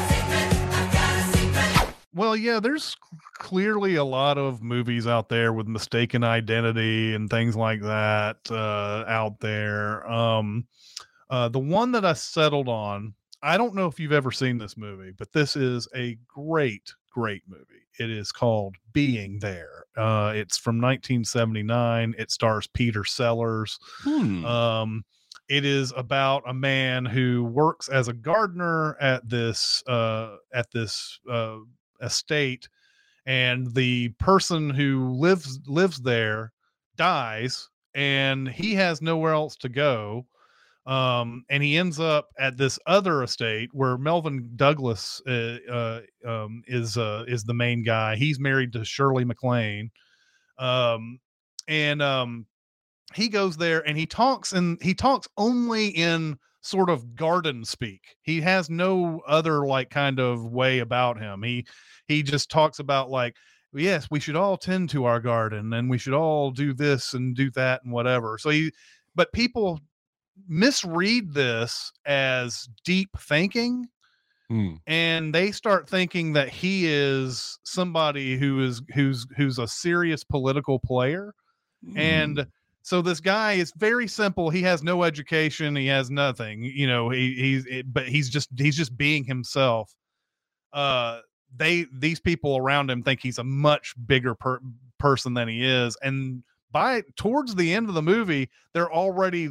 Well, yeah, there's clearly a lot of movies out there with mistaken identity and things like that out there. The one that I settled on, I don't know if you've ever seen this movie, but this is a great movie. It is called Being There. It's from 1979. It stars Peter Sellers. It is about a man who works as a gardener at this estate, and the person who lives there dies, and he has nowhere else to go. And he ends up at this other estate where Melvin Douglas is the main guy. He's married to Shirley MacLaine. He goes there and he talks only in sort of garden speak. He has no other like kind of way about him. He just talks about like, yes, we should all tend to our garden and we should all do this and do that and whatever. But people misread this as deep thinking, and they start thinking that he is somebody who's a serious political player. And so this guy is very simple. He has no education. He has nothing, but he's just being himself. These people around him think he's a much bigger person than he is. And towards the end of the movie, they're already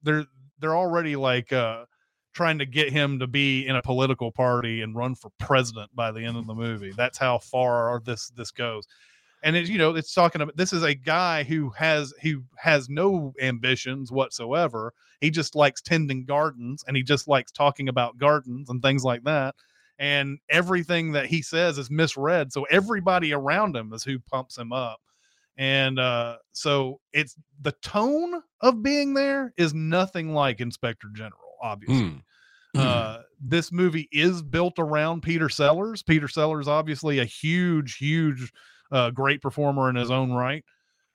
trying to get him to be in a political party and run for president by the end of the movie. That's how far this goes. And it's talking about, this is a guy who has no ambitions whatsoever. He just likes tending gardens, and he just likes talking about gardens and things like that. And everything that he says is misread. So everybody around him is who pumps him up. And so it's the tone of Being There is nothing like Inspector General, obviously. This movie is built around Peter Sellers. Peter Sellers, obviously a huge great performer in his own right.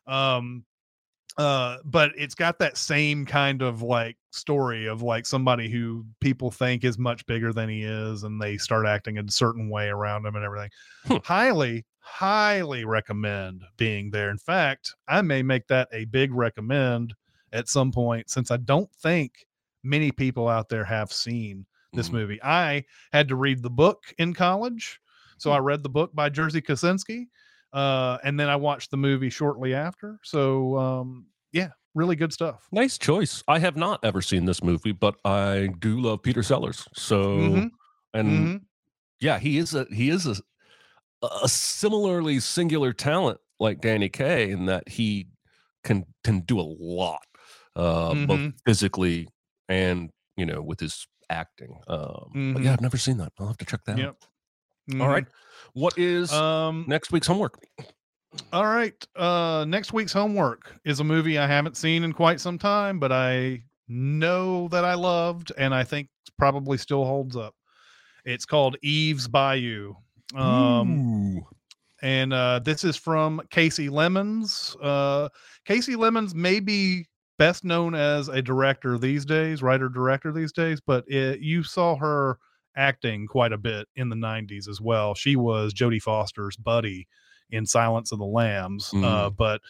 But it's got that same kind of like story of like somebody who people think is much bigger than he is, and they start acting a certain way around him and everything. Highly recommend Being There. In fact, I may make that a big recommend at some point, since I don't think many people out there have seen this movie. I had to read the book in college, so I read the book by Jerzy Kosinski, and then I watched the movie shortly after. So really good stuff. Nice choice. I have not ever seen this movie, but I do love Peter Sellers. So yeah, he is a similarly singular talent like Danny Kaye, in that he can do a lot, both physically and with his acting. But yeah, I've never seen that. I'll have to check that out. All right, what is next week's homework? All right, next week's homework is a movie I haven't seen in quite some time, but I know that I loved, and I think probably still holds up. It's called Eve's Bayou. And this is from Casey Lemons. Casey Lemons may be best known as a director these days, writer-director these days, but you saw her acting quite a bit in the 90s as well. She was Jodie Foster's buddy in Silence of the Lambs. But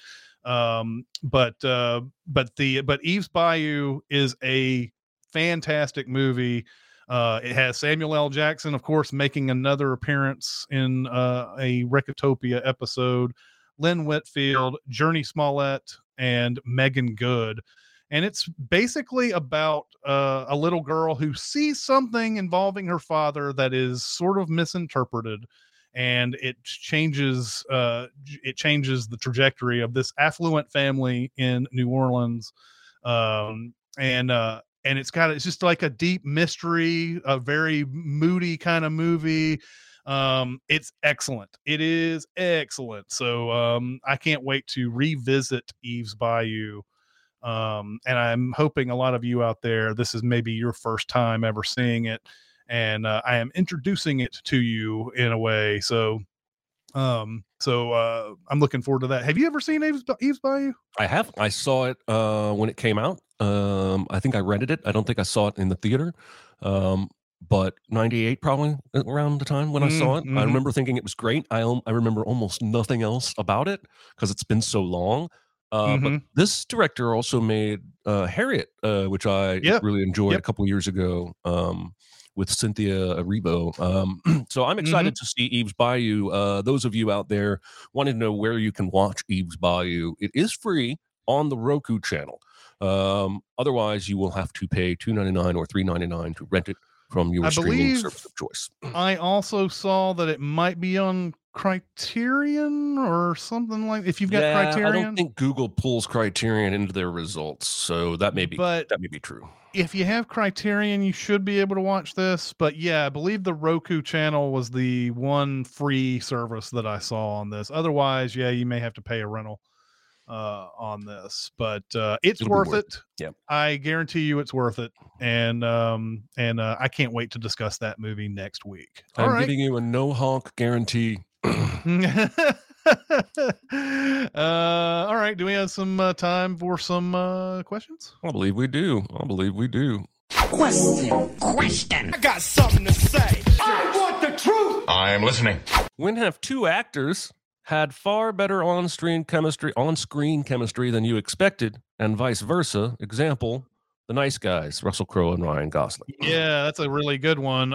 Eve's Bayou is a fantastic movie. It has Samuel L. Jackson, of course, making another appearance in a Recotopia episode. Lynn Whitfield, Journey Smollett, and Megan Good. And it's basically about a little girl who sees something involving her father that is sort of misinterpreted, and it changes the trajectory of this affluent family in New Orleans. And it's just like a deep mystery, a very moody kind of movie. It's excellent. It is excellent. So I can't wait to revisit Eve's Bayou. And I'm hoping a lot of you out there, this is maybe your first time ever seeing it, and I am introducing it to you in a way. So I'm looking forward to that. Have you ever seen Eve's Bayou? I have. I saw it when it came out. I think I rented it. I don't think I saw it in the theater. But 98 probably around the time when I saw it. I remember thinking it was great. I remember almost nothing else about it because it's been so long. But this director also made Harriet, which I really enjoyed a couple years ago with Cynthia Erivo. So I'm excited to see Eve's Bayou. Those of you out there wanting to know where you can watch Eve's Bayou, it is free on the Roku channel. Otherwise, you will have to pay $2.99 or $3.99 to rent it from your streaming service of choice. I also saw that it might be on Criterion or something like. If you've got Criterion, I don't think Google pulls Criterion into their results, so that may be true. If you have Criterion, you should be able to watch this. But yeah, I believe the Roku channel was the one free service that I saw on this. Otherwise, yeah, you may have to pay a rental on this, but it's worth it. Yeah, I guarantee you it's worth it. And I can't wait to discuss that movie next week. I'm giving you a no honk guarantee. All right, do we have some time for some questions? I believe we do. Question. I got something to say. I want the truth. I am listening. When have two actors had far better on-screen chemistry than you expected, and vice versa? Example, The Nice Guys, Russell Crowe and Ryan Gosling. Yeah, that's a really good one.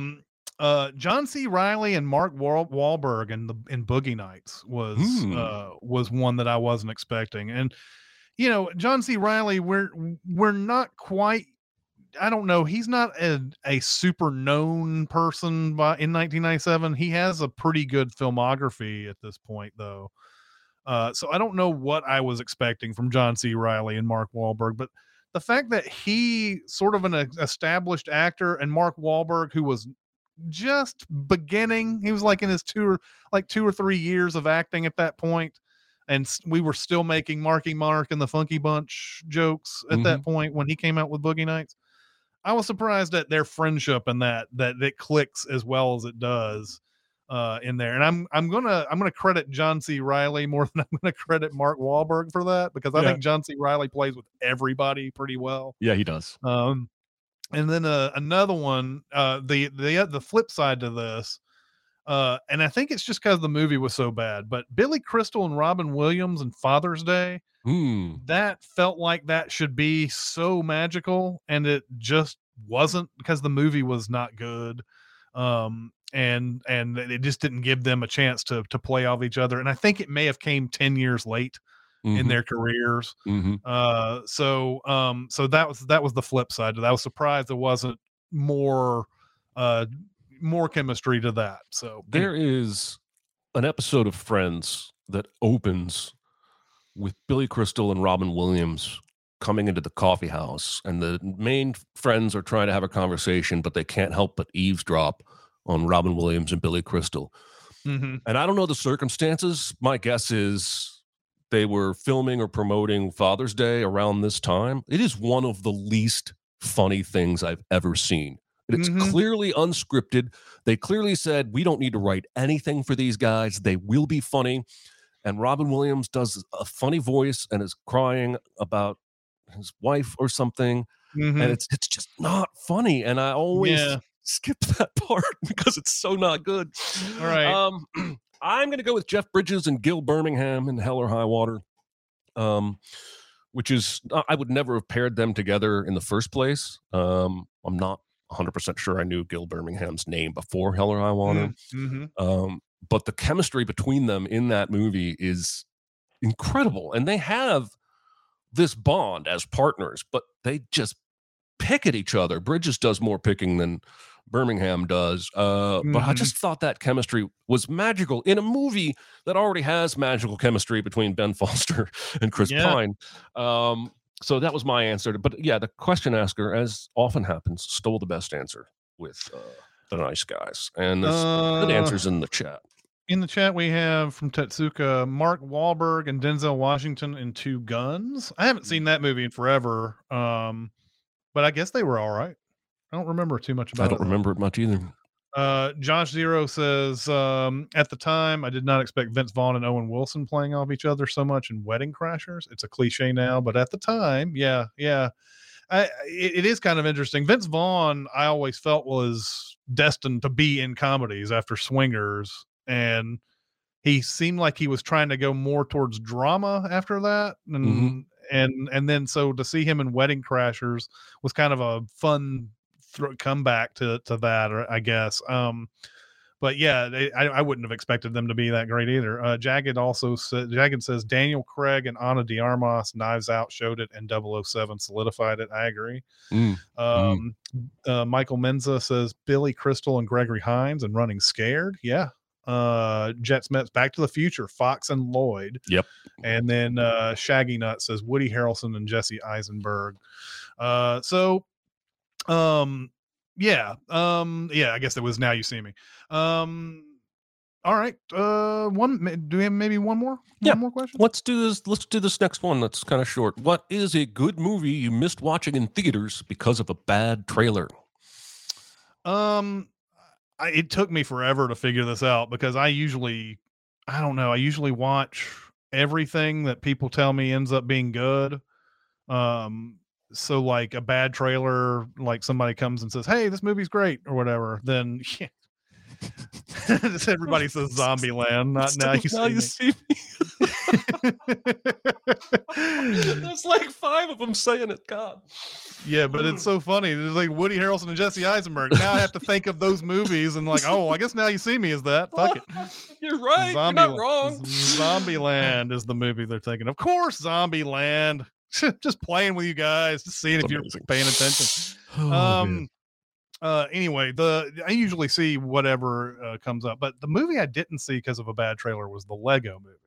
John C. Reilly and Mark Wahlberg in Boogie Nights was one that I wasn't expecting. And John C. Reilly, we're not quite. I don't know. He's not a super known person in 1997. He has a pretty good filmography at this point, though. So I don't know what I was expecting from John C. Reilly and Mark Wahlberg, but the fact that he sort of an established actor and Mark Wahlberg, who was just beginning, he was like in his 2 or 3 years of acting at that point, and we were still making Marky Mark and the Funky Bunch jokes at that point when he came out with Boogie Nights. I was surprised at their friendship and that it clicks as well as it does in there. And I'm gonna credit John C. Reilly more than I'm gonna credit Mark Wahlberg for that, because I think John C. Reilly plays with everybody pretty well. Yeah, he does. And then another one, the flip side to this, and I think it's just because the movie was so bad, but Billy Crystal and Robin Williams and Father's Day, that felt like that should be so magical, and it just wasn't, because the movie was not good. And it just didn't give them a chance to play off each other. And I think it may have came 10 years late in their careers. So that was the flip side to that. I was surprised there wasn't more chemistry to that. So there is an episode of Friends that opens with Billy Crystal and Robin Williams coming into the coffee house, and the main friends are trying to have a conversation, but they can't help but eavesdrop on Robin Williams and Billy Crystal. And I don't know the circumstances. My guess is they were filming or promoting Father's Day around this time. It is one of the least funny things I've ever seen. It's clearly unscripted. They clearly said, we don't need to write anything for these guys. They will be funny. And Robin Williams does a funny voice and is crying about his wife or something. And it's just not funny. And I always skip that part because it's so not good. All right. I'm going to go with Jeff Bridges and Gil Birmingham in Hell or High Water, which is, I would never have paired them together in the first place. I'm not 100% sure I knew Gil Birmingham's name before Hell or High Water. but the chemistry between them in that movie is incredible. And they have this bond as partners, but they just pick at each other. Bridges does more picking than Birmingham does. But I just thought that chemistry was magical in a movie that already has magical chemistry between Ben Foster and Chris Pine. So that was my answer. But yeah, the question asker, as often happens, stole the best answer with The Nice Guys. And there's good answers in the chat. In the chat, we have from Tetsuka, Mark Wahlberg and Denzel Washington in Two Guns. I haven't seen that movie in forever, but I guess they were all right. I don't remember too much about it. I don't remember it much either. Josh Zero says, at the time, I did not expect Vince Vaughn and Owen Wilson playing off each other so much in Wedding Crashers. It's a cliche now, but at the time, yeah. It is kind of interesting. Vince Vaughn, I always felt, was destined to be in comedies after Swingers, and he seemed like he was trying to go more towards drama after that. And then so to see him in Wedding Crashers was kind of a fun comeback to that, I guess. But yeah, I wouldn't have expected them to be that great either. Jagged says Daniel Craig and Ana de Armas, Knives Out showed it, and 007 solidified it. I agree. Michael Menza says Billy Crystal and Gregory Hines and Running Scared. Yeah. Jets Mets, Back to the Future, Fox and Lloyd. Yep. And then Shaggy Nut says Woody Harrelson and Jesse Eisenberg. I guess it was Now You See Me. All right. Do we have maybe one more? One more question? Let's do this next one that's kind of short. What is a good movie you missed watching in theaters because of a bad trailer? It took me forever to figure this out because I usually watch everything that people tell me ends up being good. So like a bad trailer, like somebody comes and says, "Hey, this movie's great" or whatever, then everybody says Zombieland, not Now You See Me. There's like 5 of them saying it. God. Yeah, but it's so funny. There's like Woody Harrelson and Jesse Eisenberg. Now I have to think of those movies and like, oh, I guess Now You See Me is that. Fuck it. You're right. You're not wrong. Zombieland is the movie they're thinking. Of course, Zombieland. Just playing with you guys, just seeing if you're paying attention. Anyway, I usually see whatever comes up, but the movie I didn't see because of a bad trailer was the Lego movie.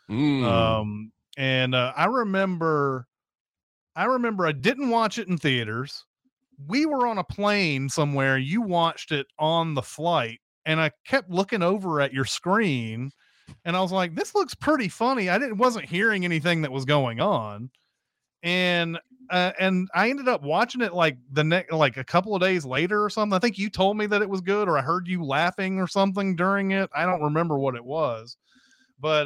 And I remember I didn't watch it in theaters. We were on a plane somewhere. You watched it on the flight, and I kept looking over at your screen, and I was like, "This looks pretty funny." I wasn't hearing anything that was going on, and I ended up watching it like a couple of days later or something. I think you told me that it was good, or I heard you laughing or something during it. I don't remember what it was, but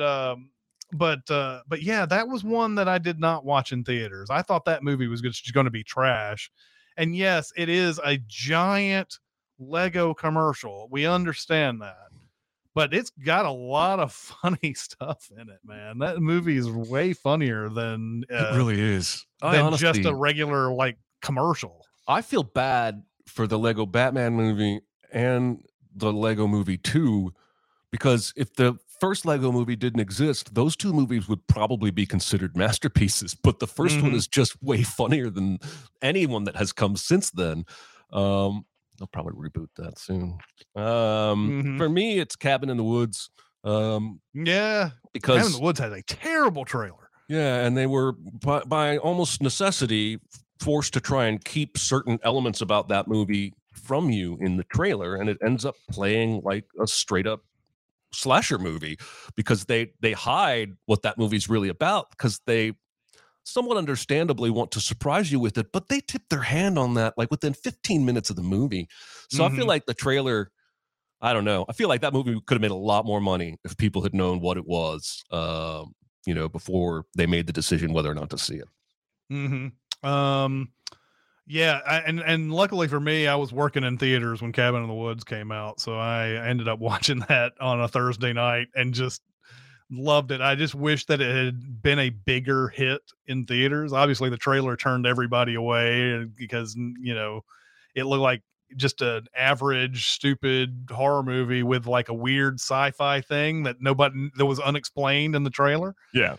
yeah, that was one that I did not watch in theaters. I thought that movie was just going to be trash. And yes, it is a giant Lego commercial. We understand that, but it's got a lot of funny stuff in it, man. That movie is way funnier than it really is. Than just a regular like commercial. I feel bad for the Lego Batman movie and the Lego Movie 2, because if the first Lego movie didn't exist, those two movies would probably be considered masterpieces. But the first one is just way funnier than anyone that has come since then. They'll probably reboot that soon. For me, it's Cabin in the Woods. Yeah, because Cabin in the Woods has a terrible trailer. Yeah, and they were by almost necessity forced to try and keep certain elements about that movie from you in the trailer, and it ends up playing like a straight up slasher movie because they hide what that movie's really about, because they somewhat understandably want to surprise you with it, but they tip their hand on that like within 15 minutes of the movie. So I feel like the trailer, I don't know, I feel like that movie could have made a lot more money if people had known what it was, before they made the decision whether or not to see it. Yeah, and luckily for me, I was working in theaters when Cabin in the Woods came out, so I ended up watching that on a Thursday night and just loved it. I just wish that it had been a bigger hit in theaters. Obviously, the trailer turned everybody away because it looked like just an average, stupid horror movie with like a weird sci-fi thing that was unexplained in the trailer. Yeah.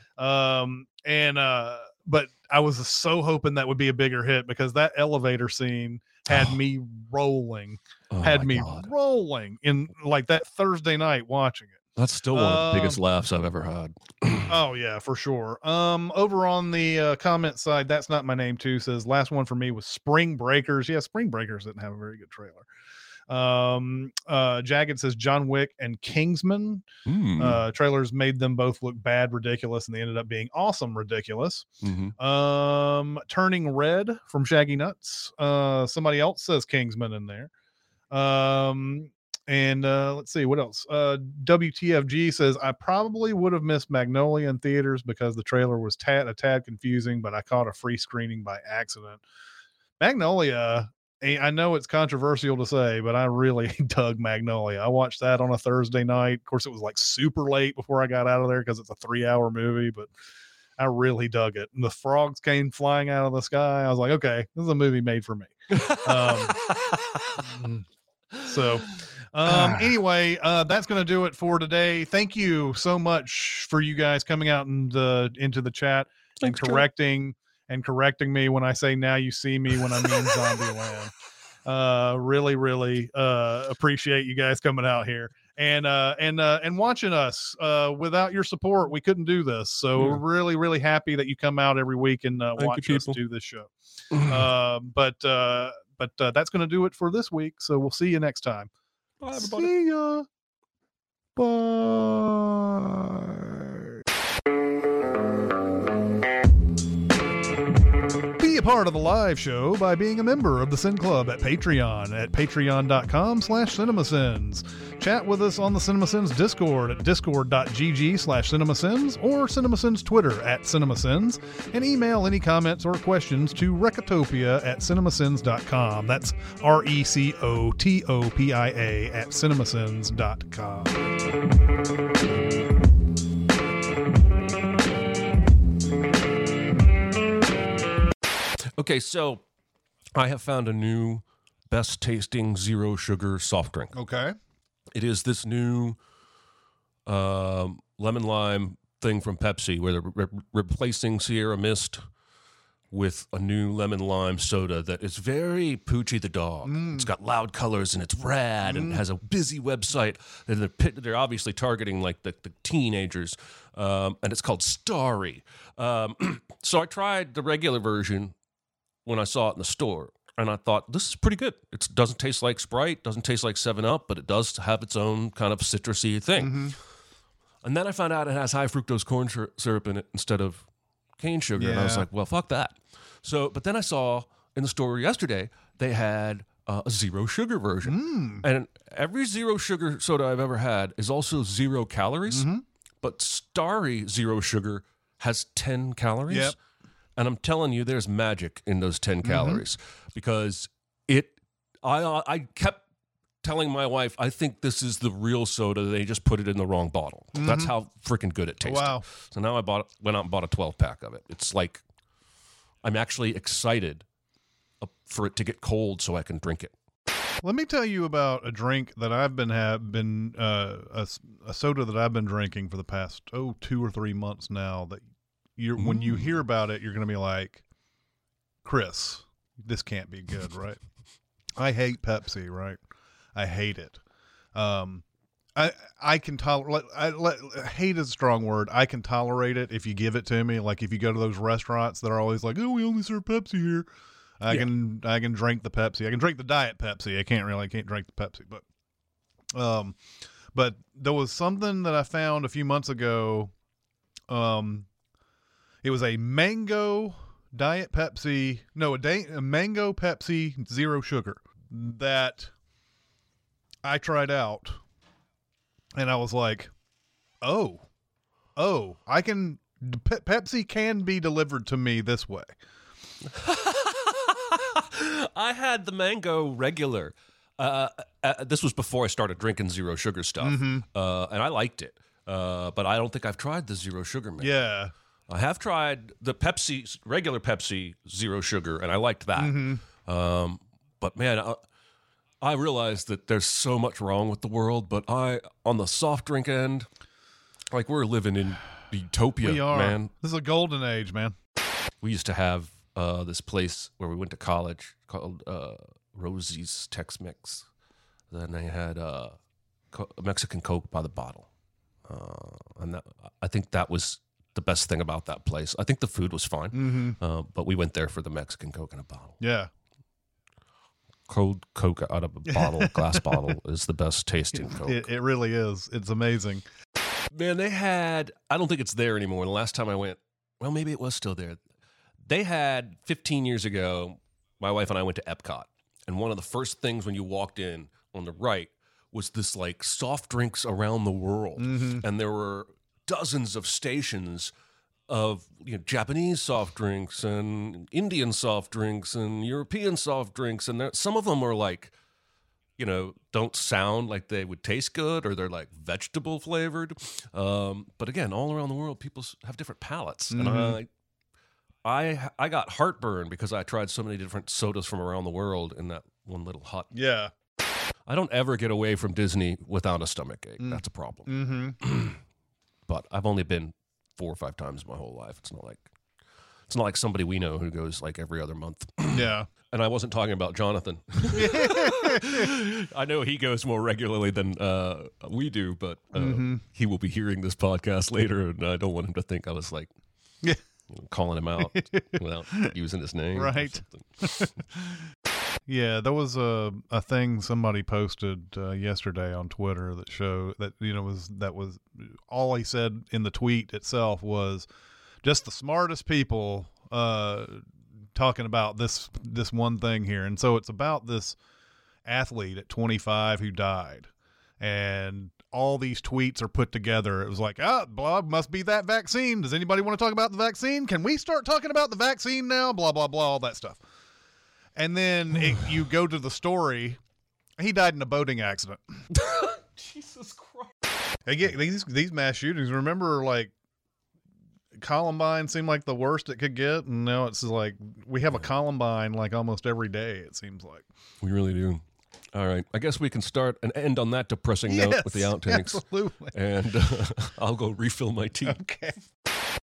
But I was so hoping that would be a bigger hit because that elevator scene had me rolling, rolling in like that Thursday night watching it. That's still one of the biggest laughs I've ever had. Oh yeah, for sure. Over on the comment side, That's Not My Name Too says last one for me was Spring Breakers. Yeah, Spring Breakers didn't have a very good trailer. Jagged says John Wick and Kingsman. Trailers made them both look bad, ridiculous, and they ended up being awesome, ridiculous. Turning Red from Shaggy Nuts. Somebody else says Kingsman in there. Let's see what else. WTFG says I probably would have missed Magnolia in theaters because the trailer was a tad confusing, but I caught a free screening by accident. Magnolia, I know it's controversial to say, but I really dug Magnolia. I watched that on a Thursday night. Of course, it was like super late before I got out of there because it's a 3-hour movie, but I really dug it. And the frogs came flying out of the sky. I was like, okay, this is a movie made for me. Anyway, that's going to do it for today. Thank you so much for you guys coming out into the chat. Thanks, and correcting me when I say now you see me when I mean Zombieland. Really, really appreciate you guys coming out here and watching us. Without your support, we couldn't do this. So we're really, really happy that you come out every week and watch us do this show. But that's going to do it for this week. So we'll see you next time. Bye, everybody. See ya. Bye. Be a part of the live show by being a member of the Sin Club at Patreon at patreon.com/CinemaSins. Chat with us on the CinemaSins Discord at discord.gg/CinemaSins or CinemaSins Twitter at CinemaSins, and email any comments or questions to Recotopia@cinemasins.com. That's RECOTOPIA at cinemasins.com. Okay, so I have found a new best tasting zero sugar soft drink. Okay. It is this new lemon lime thing from Pepsi where they're replacing Sierra Mist with a new lemon lime soda that is very Poochie the dog. It's got loud colors and it's rad and it has a busy website. And they're obviously targeting like the teenagers. And it's called Starry. So I tried the regular version when I saw it in the store, and I thought, this is pretty good. It doesn't taste like Sprite, doesn't taste like 7-Up, but it does have its own kind of citrusy thing. And then I found out it has high fructose corn syrup in it instead of cane sugar, and I was like, well, fuck that. So, but then I saw in the store yesterday, they had a zero sugar version. And every zero sugar soda I've ever had is also 0 calories, but Starry zero sugar has 10 calories. Yep. And I'm telling you, there's magic in those 10 calories because I kept telling my wife, I think this is the real soda. They just put it in the wrong bottle. That's how freaking good it tasted. Wow. So now I went out and bought a 12-pack of it. It's like, I'm actually excited for it to get cold so I can drink it. Let me tell you about a drink that I've been a soda that I've been drinking for the past 2 or 3 months now that when you hear about it, you're going to be like, Chris, this can't be good, right? I hate Pepsi, right? I hate it. I can tolerate. Hate is a strong word. I can tolerate it if you give it to me. Like if you go to those restaurants that are always like, oh, we only serve Pepsi here. I can drink the Pepsi. I can drink the Diet Pepsi. I can't drink the Pepsi, but there was something that I found a few months ago. It was a mango Diet Pepsi. No, a mango Pepsi zero sugar that I tried out, and I was like, oh, Pepsi can be delivered to me this way. I had the mango regular. This was before I started drinking zero sugar stuff, and I liked it. But I don't think I've tried the zero sugar mango. Yeah. I have tried the regular Pepsi zero sugar, and I liked that. But man, I realize that there's so much wrong with the world, but on the soft drink end, like we're living in utopia, We are. man. This is a golden age, man. We used to have this place where we went to college called Rosie's Tex-Mex. Then they had Mexican Coke by the bottle. And I think that was the best thing about that place. I think the food was fine, but we went there for the Mexican Coke in a bottle. Yeah. Cold Coke out of a bottle, glass bottle, is the best tasting Coke. It really is. It's amazing. Man, they had, I don't think it's there anymore. The last time I went, well, maybe it was still there. They had 15 years ago, my wife and I went to Epcot. And one of the first things when you walked in on the right was this like soft drinks around the world. And there were dozens of stations of Japanese soft drinks and Indian soft drinks and European soft drinks. And some of them are like, don't sound like they would taste good, or they're like vegetable flavored. But again, all around the world, people have different palates. And I got heartburn because I tried so many different sodas from around the world in that one little hut. Yeah. I don't ever get away from Disney without a stomachache. That's a problem. But I've only been 4 or 5 times my whole life. It's not like somebody we know who goes like every other month. Yeah. And I wasn't talking about Jonathan. I know he goes more regularly than we do, but he will be hearing this podcast later, and I don't want him to think I was like calling him out without using his name. Right. Yeah, there was a thing somebody posted yesterday on Twitter that showed that was all he said in the tweet itself was just the smartest people talking about this one thing here. And so it's about this athlete at 25 who died, and all these tweets are put together. It was like, blah, must be that vaccine. Does anybody want to talk about the vaccine? Can we start talking about the vaccine now? Blah, blah, blah, all that stuff. And then you go to the story. He died in a boating accident. Jesus Christ. They get these mass shootings. Remember, like, Columbine seemed like the worst it could get, and now it's like we have a Columbine like almost every day, it seems like. We really do. All right. I guess we can start and end on that depressing note with the outtakes. Absolutely. And I'll go refill my tea. Okay.